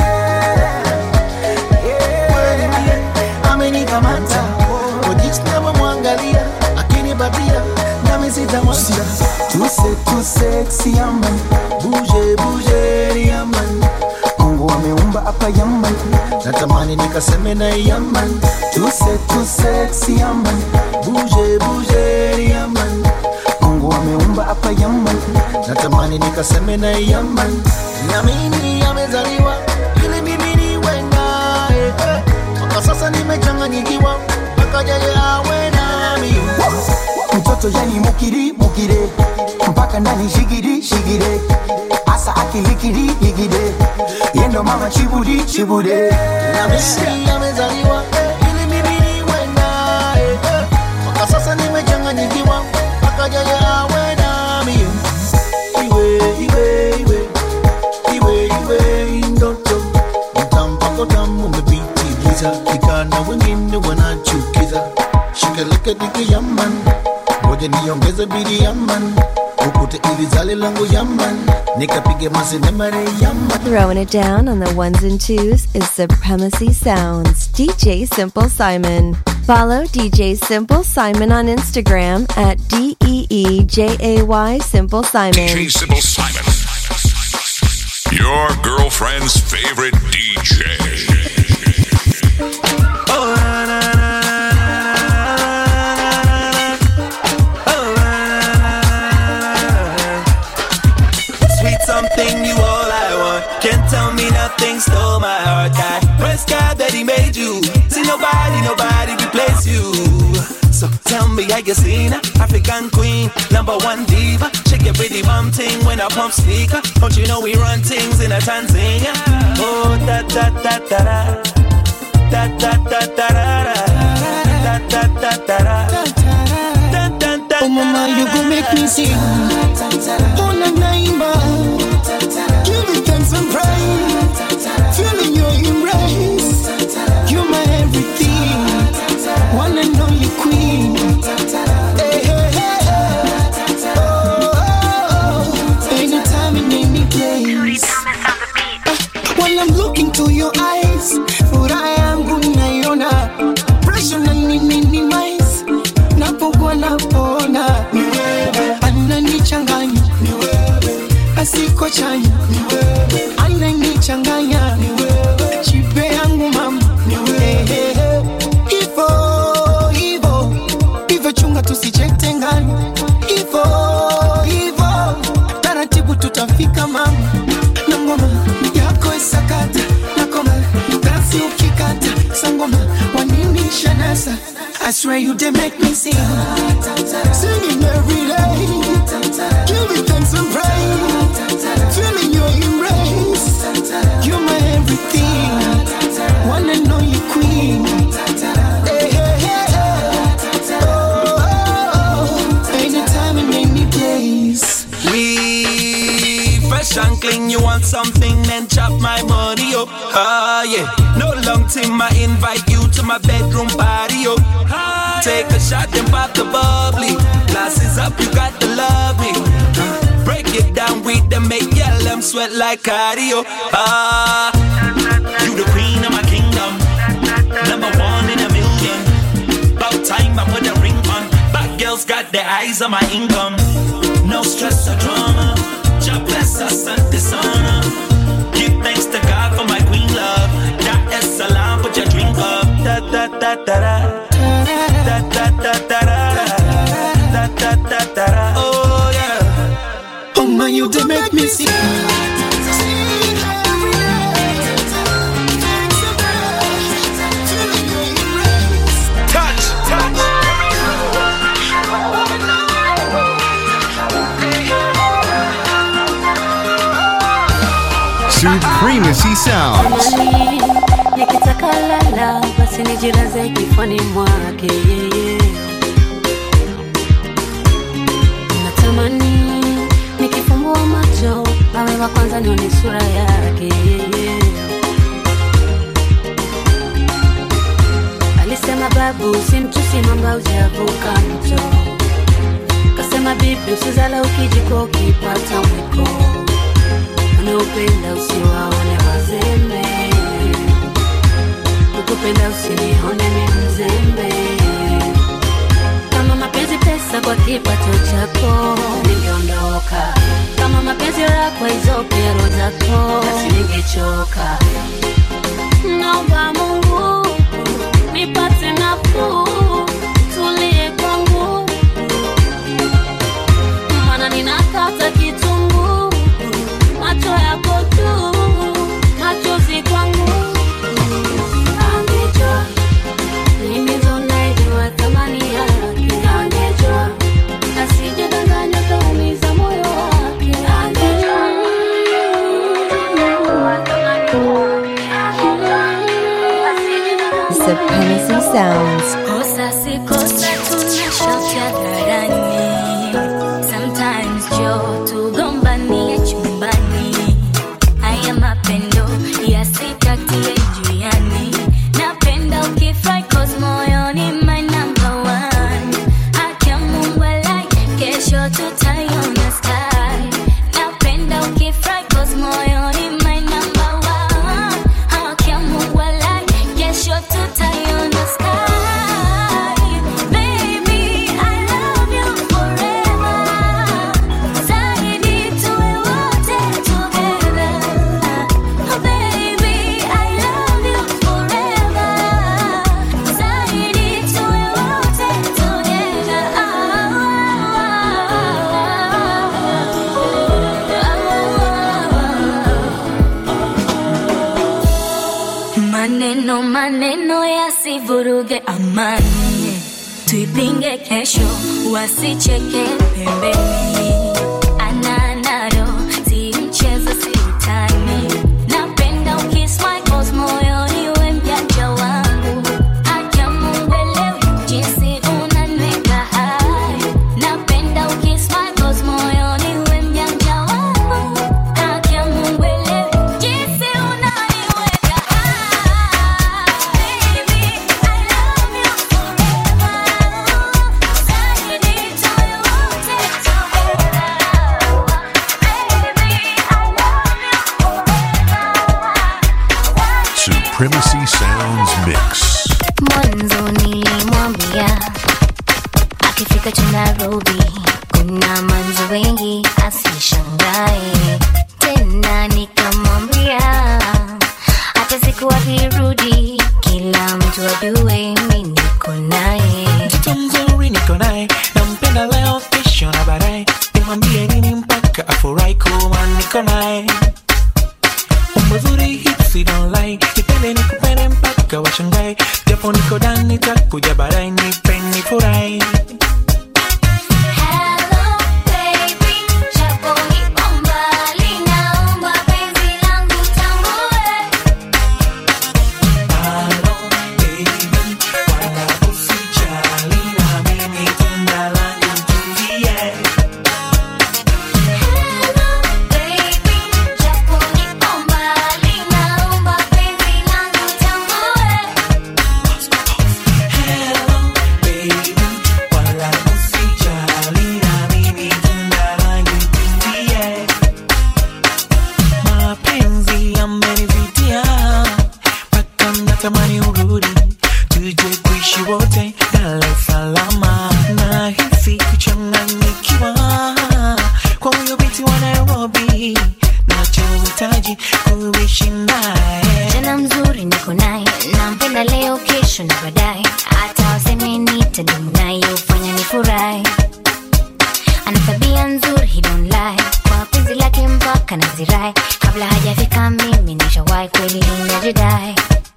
Amenikamata, kwa jinsi navyomwangalia akinipatia nami sitamwacha. Tuse tuse yaman, buje buje yaman. Mungu ameumba hapa yaman, natamani nikaseme na yaman. Tuse tuse yaman, buje buje yaman. Mungu ameumba hapa yaman, natamani nikaseme na yaman. Na mimi amezaliwa ili mimi niwe naye. Kwa sasa nimechanganyikiwa mpaka yeye awe nami. Mtoto yani mukiri, mukire, mpaka ndani shigiri, shigire, asa akilikiri, ligire, yendo mama chibudi, chibude. Na mimi amezaliwa ili mimi niwe naye. Kwa sasa nimechanganyikiwa mpaka yeye awe nami. Iwe, iwe, iwe, iwe, iwe, ndoto mtampako tamu umepitiliza, ikana wengine wanachukiza. Shikaleke diki yaman, ngoja niongeze bidi yaman, ukute ili zale langu yaman, nikapige masinema re yaman. Throwing it down on the ones and twos is Supremacy Sounds, D J Simple Simon. Follow D J Simple Simon on Instagram at D E E J A Y Simple Simon. D J Simple Simon, your girlfriend's favorite D J. Oh, na, na, na, oh, sweet something, you all I want. Can't tell me nothing, stole my heart. That press card that he made you. See nobody, nobody replace you. So tell me, how you seen her? African queen, number one diva. Shake your pretty bum ting when I pump sneaker. Don't you know we run things in a Tanzania? Oh, da da da da da. Da da da da da da da da da da. Oh mama, you gon' make me sing. Oh na naima, give me thanks and praise. Feeling your embrace. You Girl, I'm looking to your eyes. Furaha yangu naiona, pressure na minimize. Napokuwa napona, ananichanganya, asiko chanya, ananichanganya, chipe yangu mama. Ivo, Ivo, Ivo chunga tusijitengane. Ivo, Ivo, taratibu tutafika mama. Na ngoma yako isakata, na koma dansi ukikata. Sangoma wanini shanasa, I swear you did make me sing. Singing every day, giving thanks and praise, feeling your embrace. You're my everything, wanna know you queen. Hey, hey, hey, hey. Oh, oh, oh. Anytime and any place. We fresh and clean, you want something, then chop my money up. Ah, yeah. No long time, I invite you to my bedroom party up. Ah, take a shot and pop the bubbly. Glasses up, you got to love me. Uh, break it down with them, make yell them sweat like cardio. Ah, you the queen of my kingdom, number one in a million. About time I put a ring on. Bad girls got their eyes on my income. No stress or drama. God bless us and dishonor. Give thanks to God for my queen love. That is salam, put your drink up. Da da da da da. Da da da da da. Da da da da da. Oh yeah. Oh man, you did make me sing. Touch, touch. Supremacy Sounds. Nikitaka lala basi nijilaze kifani mwake yeye. Natamani nikifumbua macho awe wa kwanza nione sura yake yeye. Alisema babu simtusi mamba ujavuka mto. Kasema bibi usizala ukijiko ukipata mwiko. Unapenda usiwaone wazembe, ukupenda usinione mimi mzembe. Kama mapenzi pesa kwa kipato chako ningeondoka. Kama mapenzi yako hizo kero zako basi ningechoka. Naomba Mungu nipate nafuu, tulie kwangu, maana ninakata kitunguu. Macho yako tu, machozi kwangu. Angejua, mimi ndo naijua thamani yake. Angejua, asijadanganya kaumiza moyo wake. Angejua, Supremacy Sounds. Kosa si kosa, tunashotea dharani. Sometimes Joe tugombanie chumbani. Haya mapendo yasitatie njiani. Napenda ukifry cause moyoni my number one. Akia Mungu alai, kesho tutaiona sky. Napenda ukifry cause moyoni my number one. Akia Mungu alai, kesho tutaiona sky. Baby, I love you forever. Zaidi tuwe wote together. Oh baby, I love you forever. Zaidi tuwe wote together. Maneno maneno yasivuruge amani, tuipinge kesho wasicheke pembeni. Ananaro si mchezo si utani. Napenda ukismile cause moyoni we mjanja wangu. Akia Mungu elewe jinsi unaniweka hai. Napenda ukismile cause moyoni we mjanja wangu. Akia Mungu elewe jinsi unaniweka hai. Baby, I love you forever. Zaidi tuwe wote together. Supremacy Sounds Mix. Mwanzo nilimwambia akifika tu Nairobi kuna manzo wengi asishangae. Tena nikamwambia hata siku akirudi kila mtu ajue mimi niko naye. Mtoto mzuri niko naye, nampenda leo kesho na baadaye. Nimwambie nini mpaka afurahi kuwa niko naye. Umazuri hipsi don't lie, nipende nikupende mpaka washangae. Japo niko ndani takuja baadaye nipe nifurahi. Tamani urudi tuje kuishi wote Dar es Salaam, na hisi kuchanganyikiwa kwa huyo binti wa Nairobi, nachohitaji kuishi naye. Jana mzuri niko naye, nampenda leo kesho na baadaye. Hata waseme nitadumu naye ufanya nifurahi. Ana tabia nzuri he don't lie, kwa penzi lake mpaka nazirai. Kabla hajafika mimi nishawahi kweli najidai.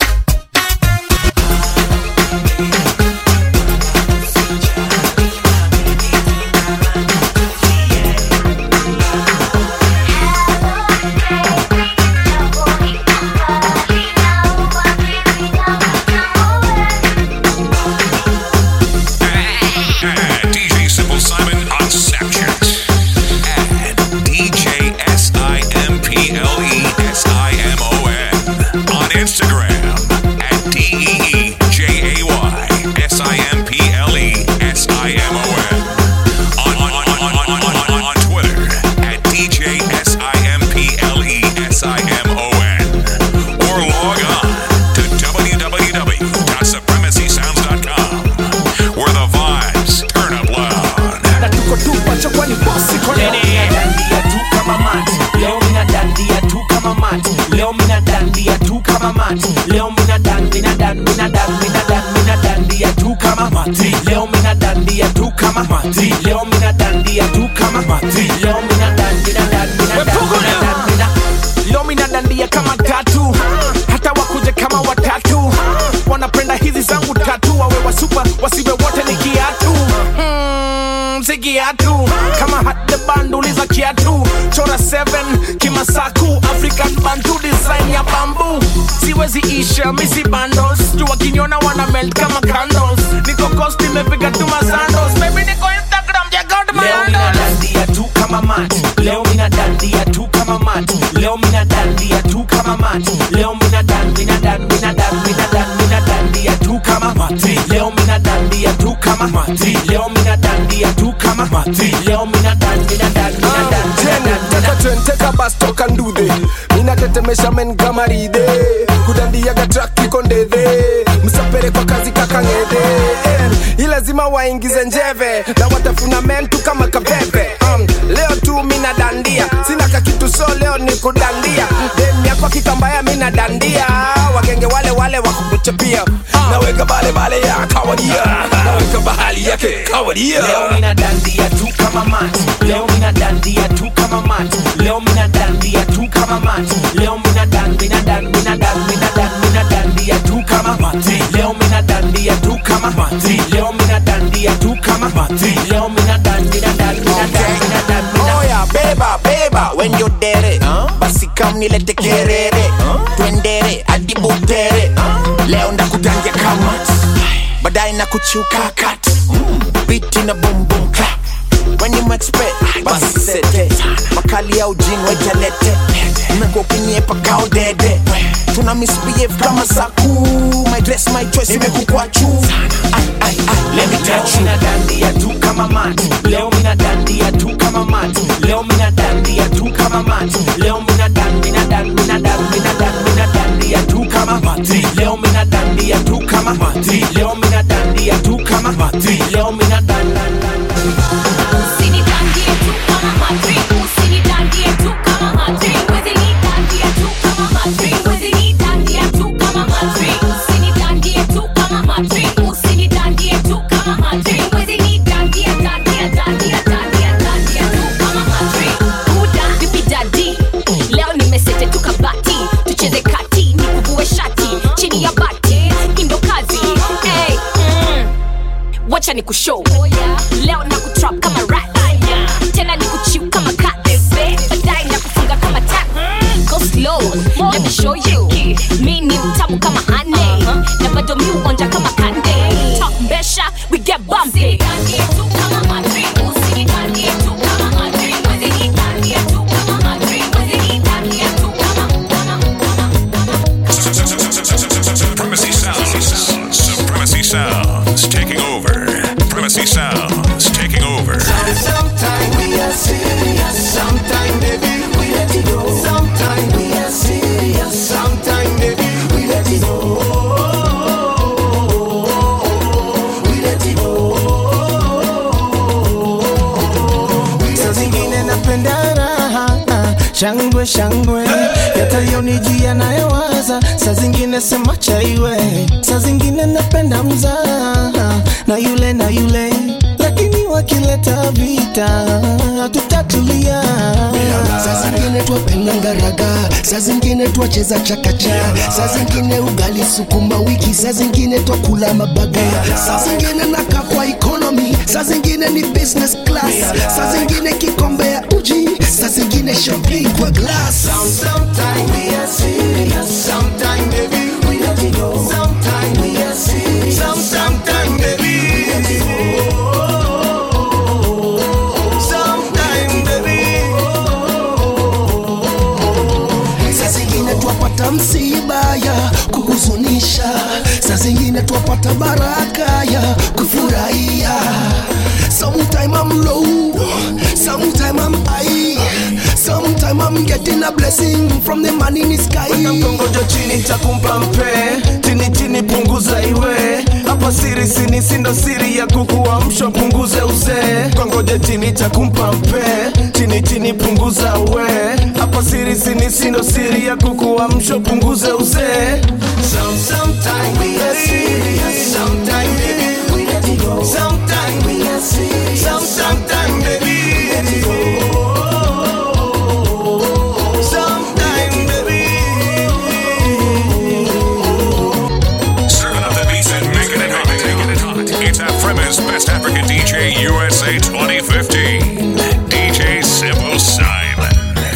D J Simple Simon on Snapchat. And D J S I M P L E S I M O N on Instagram at D E E J A Y S I M P L E S I M O N. On, on, on, on, on, on, on Twitter at D J S I M P L E S I M O N. Or log on to w w w dot supremacy sounds dot com where the vibes turn up loud. Na tuko tupa chokwa ni bosi kwa leo. Dandia tu kama mati, leo mina dandia tu kama mati. Leo mina dandia tu kama mati. Leo mina dan, mina dan, mina dan, mina dan, mina dandia tu kama mati. Leo mina dandia tu kama mati. Leo mina dandia tu kama mati. Leo mina dan, mina dan, mina dan, mina dan, mina. Leo mina dandia kama tatu, hata wakuje kama watatu. Wanapenda hizi zangu tatu, wawe wa super, wasiwe wote ni kiatu. Mm, zigiatu, kama hata banduliza kiatu. Chora seven, kimasaku, African bantu design ya bambu. Siwezi isha, misi bandos, jua kinyona wana melt kama candles. Niko cost nimepiga tu mazandos, baby niko Instagram, check out my handles. Leo mina dandia tu kama mati, leo mina dandia tu kama mati. Leo mina dandia tu kama mati. Leo mina dan, mina dan, mina dan, mina dan, mina dandia tu kama mati. Leo mina dandia tu kama mati. Leo mina dandia tu kama mati. Leo mina dan, mina dan, mina dan, mina dan. Taka trend, taka bus, talk and do the. Mina tetemesha men kama ride. Kudandia ga track iko ndede. Msapere kwa kazi kaka ngede. Ilazima waingize njeve. Na watafuna men tu kama kapepe. Um, leo tu mina dandia. Sina kakitu so leo ni kudandia. Dem yako kikambaya mina dandia. Wagenge wale wale wakukuchapia. Naweka bale bale ya kawadia. Naweka bahali yake kawadia. Leo mina dandia tu kama mati. Leo mina dandia tu kama mati. Leo mina dandia tu kama mati. Leo mina dan, mina dan, mina dan, mina dan, mina dandia tu kama mati. Leo mina dandia tu kama mati. Leo mina dandia tu kama mati. Leo mina dan, mina dan, mina dan, mina dan, mina. Oh yeah, beba, beba, when you dere, basi kam nilete kerere, twendere, adibutere. Leo ndakudangia kama baadaye na kuchuka kat, beat na boom boom clap. When you expect, basi sete, makali ya ujin wejalete. Meko kinyepa kao dede, tuna misbehave kama saku. My dress, my choice, imekukwachu. Ay, ay, ay, let me touch you. Leo mina dandia tu kama mati. Leo mina dandia tu kama mati. Leo mina dandia tu kama mati. Leo mina dan, mina dan, mina dan, mina dan, mina dandia tu kama mati. kama matri. Leo mina dandia tu kama matri. Leo mina dandia. Usinidandie tu kama matri. Usinidandie tu kama matri. Wezi nidandia tu kama matri. Wezi nidandia tu kama matri. Usinidandie tu kama matri. Usinidandie tu kama matri. Wezi nidandia dandia dandia dandia dandia tu kama matri. Buda bibi dadi. Leo nimesete tu kabati. Tucheze kati nikuvue shati. Chini ya bati indo kazi. Hey, mm. Wacha nikushow. Leo nakutrap kama rat. Tena nikuchiu kama cat. Baadaye nakufunga kama tap. Go slow, let me show you. Mi ni mtamu kama honey. Na bado mi uonja kama kande. Talk mbesha, we get bumpy. Usinidandie tu kama matri. Usinidandie tu kama matri. Wezi nidandie tu kama matri. Wezi nidandie tu kama Supremacy Sounds. Supremacy Sounds taking over. Supremacy Sounds taking over. Sometimes we are serious, sometimes baby we let it go. Sometimes we are serious, sometimes baby we let it go. We let it go. Saa zingine napenda raha, shangwe shangwe yatayonijia nayowaza. Saa zingine sema chaiwe, saa zingine napenda mzaha na yule na yule, lakini wakileta vita tutatulia. Saa zingine twapenda ngaraga, saa zingine twacheza chakacha, saa zingine ugali sukuma wiki, saa zingine twakula mabaga, saa zingine nakaa kwa economy, saa zingine ni business class, saa zingine kikombe ya uji, saa zingine champagne kwa glass. Sometimes we are serious, sometimes baby we let it go. Sometimes we are serious, sometimes baby we let it go. Sometimes baby. Saa zingine twapata msiba ya kuhuzunisha, saa zingine twapata baraka ya kufurahia. Sometime I'm low, sometime I'm high, sometime I'm getting a blessing from the man in the sky. Weka mkongojo chini takumpa mpe, chini chini punguza iwe. Hapa siri sini sindo siri ya kukuamsha punguze uzee. Kongojo chini takumpa mpe, chini chini punguza uwe. Hapa siri sini sindo siri ya kukuamsha punguze uzee. Some sometimes we are serious, sometimes baby we let it go. Sometimes we are serious, some sometimes baby we let it go. Best African D J U S A twenty fifteen, D J Simple Simon.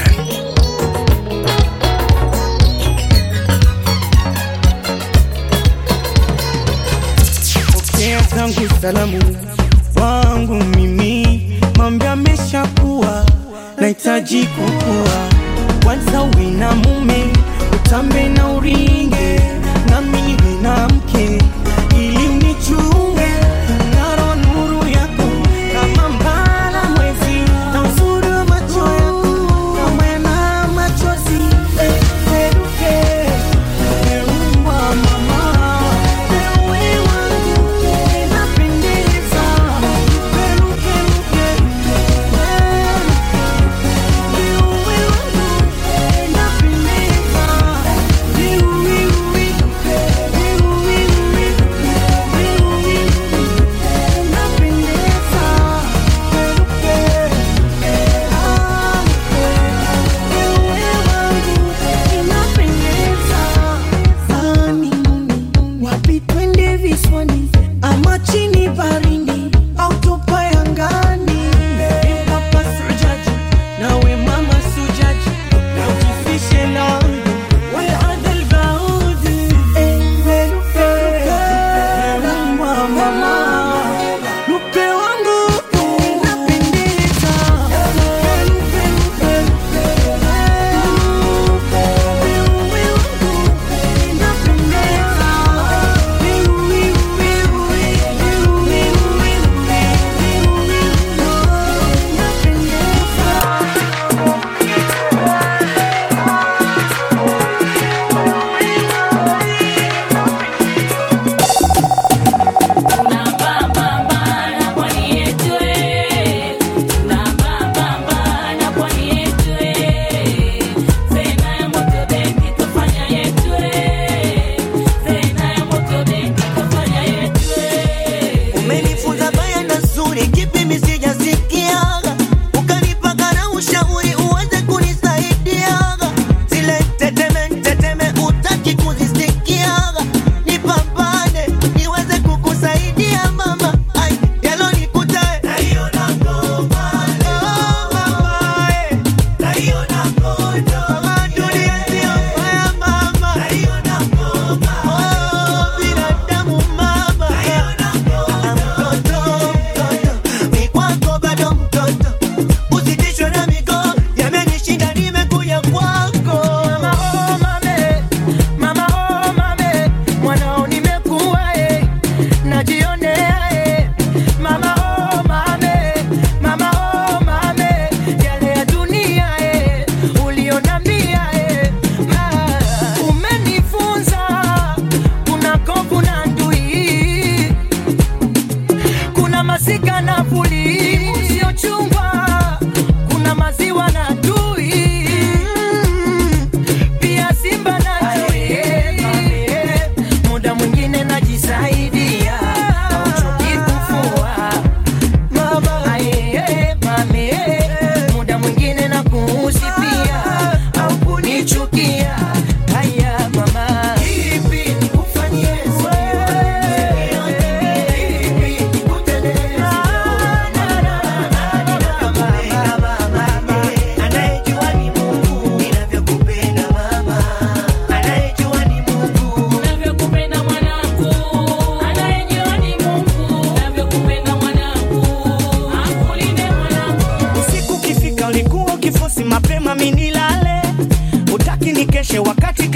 Pokea zangu salamu wangu mimi, mambo yameshakuwa, nahitaji kukua. Kwanza uwe na mume, utambe na uringe, nami niwe na mke ili unichunge. Ngaro nuru yako kama mbala mwezi, na uzuri wa macho yako kama na machozi. Eh, peruke, peumba mama, pewe wangu, napendeza. Peruke, ruke, pewe wangu, napendeza.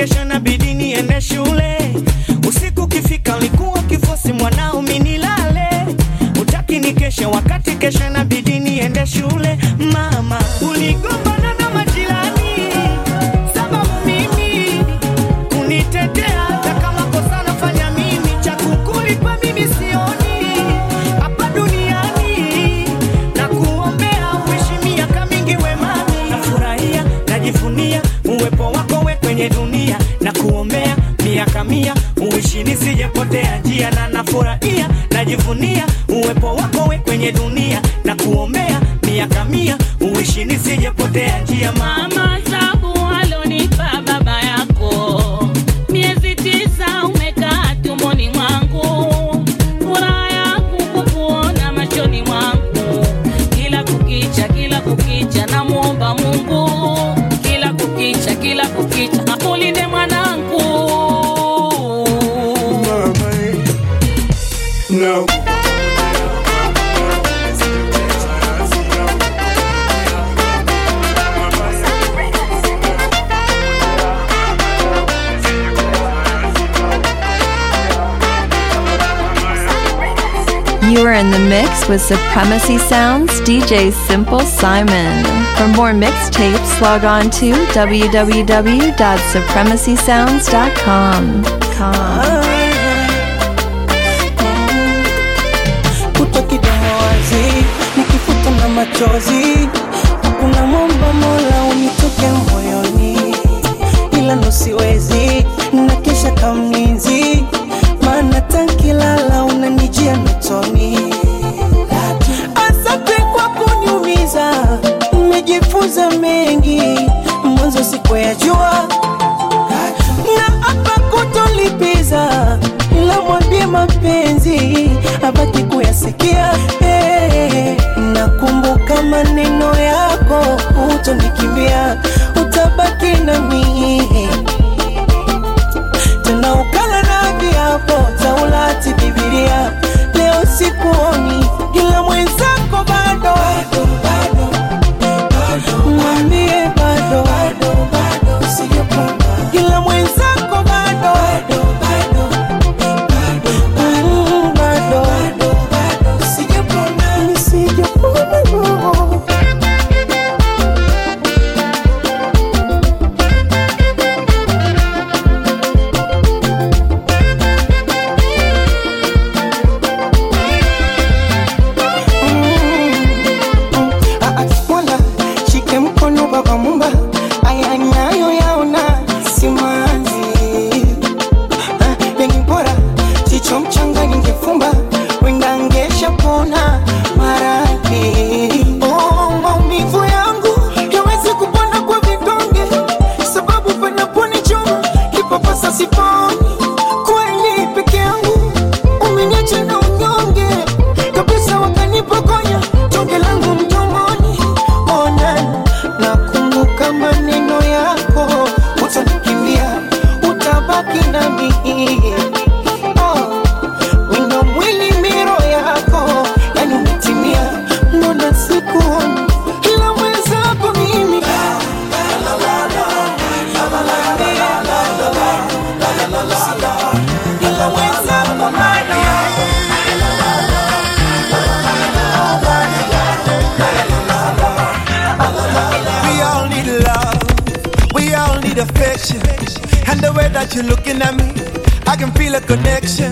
kesho na bidi niende shule. Usiku kifika ulikuwa kifosi mwanao minilale. Utaki ni kesho wakati kesho na bidi niende shule. Mama uligombana na majirani sababu mimi kunitetea, hata kama kosa nafanya mimi cha kukulipa mimi sioni hapa duniani. Na kuombea uishi miaka mingi wemani. Nafurahia najivunia uwepo wako we kwenye dunia. Na kuombea miaka mia uishi nisijepotea njia. Na nafurahia najivunia uwepo wako we kwenye dunia. Na kuombea miaka mia uishi nisijepotea njia. Mama sabu alonipa baba yako miezi tisa umekaa tumboni mwangu. Furaha yangu kukuona machoni mwangu. Kila kukicha kila kukicha namuomba Mungu. Kila kukicha kila kukicha akulinde mwanangu. No. You are in the mix with Supremacy Sounds D J Simple Simon. For more mixtapes, log on to w w w dot supremacy sounds dot com. Kutokidomo wazi, nikifuta na machozi. Kuna mwomba Mola unitoke moyoni. Ila nusiwezi, nakesha kamlinzi. Maana tankilala unanijia mitoni. Asante kwa kuniumiza, umejifunza mengi mwanzo sikuyajua. Na hapa kutolipiza, ila mwambie mapenzi abaki kuyasikia. Hey, nakumbuka maneno yako, utonikimbia, utabaki na mimi. Tena ukala na viapo, taulati Biblia. Leo sikuoni, ila mwenzako bado. Mwambie bado. Ila mwenzako bado. Mm, bado. Sijapona, sijapona. You're looking at me, I can feel a connection.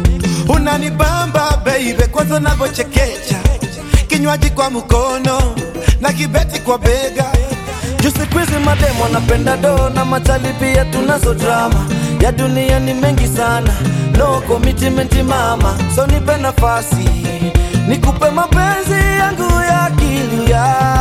Unanibamba baby, kwanza unavyochekecha. Kinywaji kwa mkono na kibeti kwa bega. Just squeeze mademo wanapenda do na matali pia tunazo drama. Ya dunia ni mengi sana, no commitment mama. So nipe nafasi, nikupe mapenzi yangu ya kilia.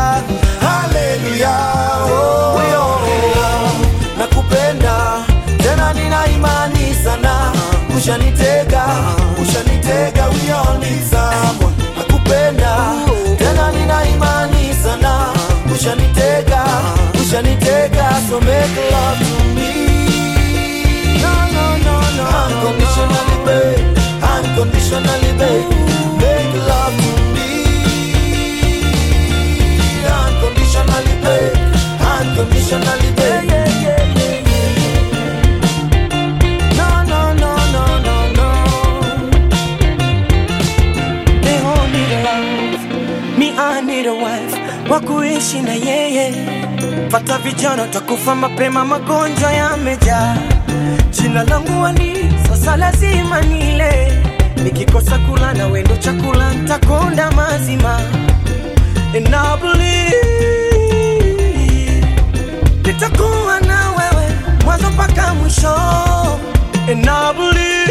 Hallelujah, oh, oh, oh. Nakupenda tena nina imani sana. Ushanitega, ushanitega, we all need someone. Nakupenda tena nina imani sana. Ushanitega, ushanitega, so make love to me. No, no, no, no. Unconditionally, babe, unconditionally, babe. Make love to me. Unconditionally, babe, unconditionally, babe. Yeah, yeah, yeah, yeah. kuishi na yeye. Fata vijana takufa mapema, magonjwa yamejaa. Jina langu wali, sasa lazima nile. Nikikosa kula na wendo chakula nitakonda mazima. And I believe nitakuwa na wewe mwanzo mpaka mwisho. And I believe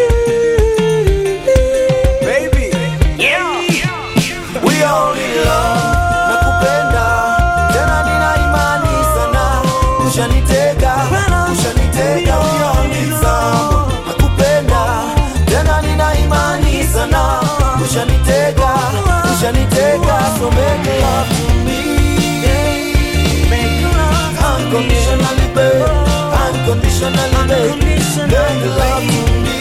baby, yeah, we all in love. Nakupenda tena nina imani sana. Ushanitega, ushanitega, we all in love. Nakupenda tena nina imani sana. Ushanitega, ushanitega, so make love to me. Make love unconditionally, babe. Unconditionally, babe. Make love to me.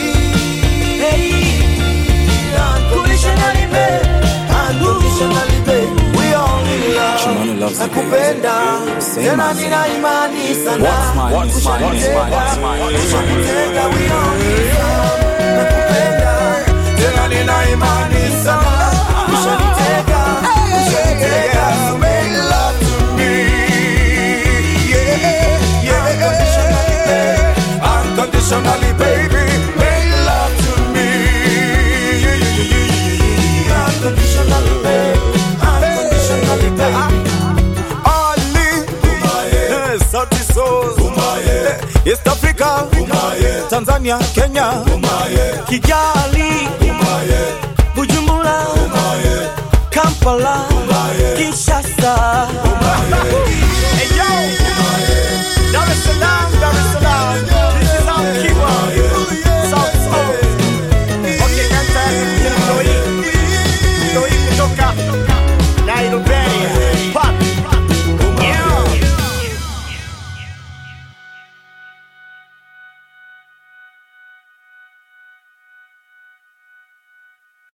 Unconditionally, babe. Unconditionally, babe. We all in love. Nakupenda tena nina imani sana. Ushanitega, ushanitega, we all in love. Nakupenda tena nina imani sana. Ushanitega, ushanitega, so make love to me. Yeah, yeah, unconditionally, baby. Unconditionally, baby, make love to me. Yeah, yeah, yeah, yeah. Unconditionally, baby. Unconditionally, baby. Ali, yes, Sauti Sol, East Africa, Tanzania, Kenya, Kigali, Bujumbura, Kampala, Kinshasa, hey yo, Dar es Salaam,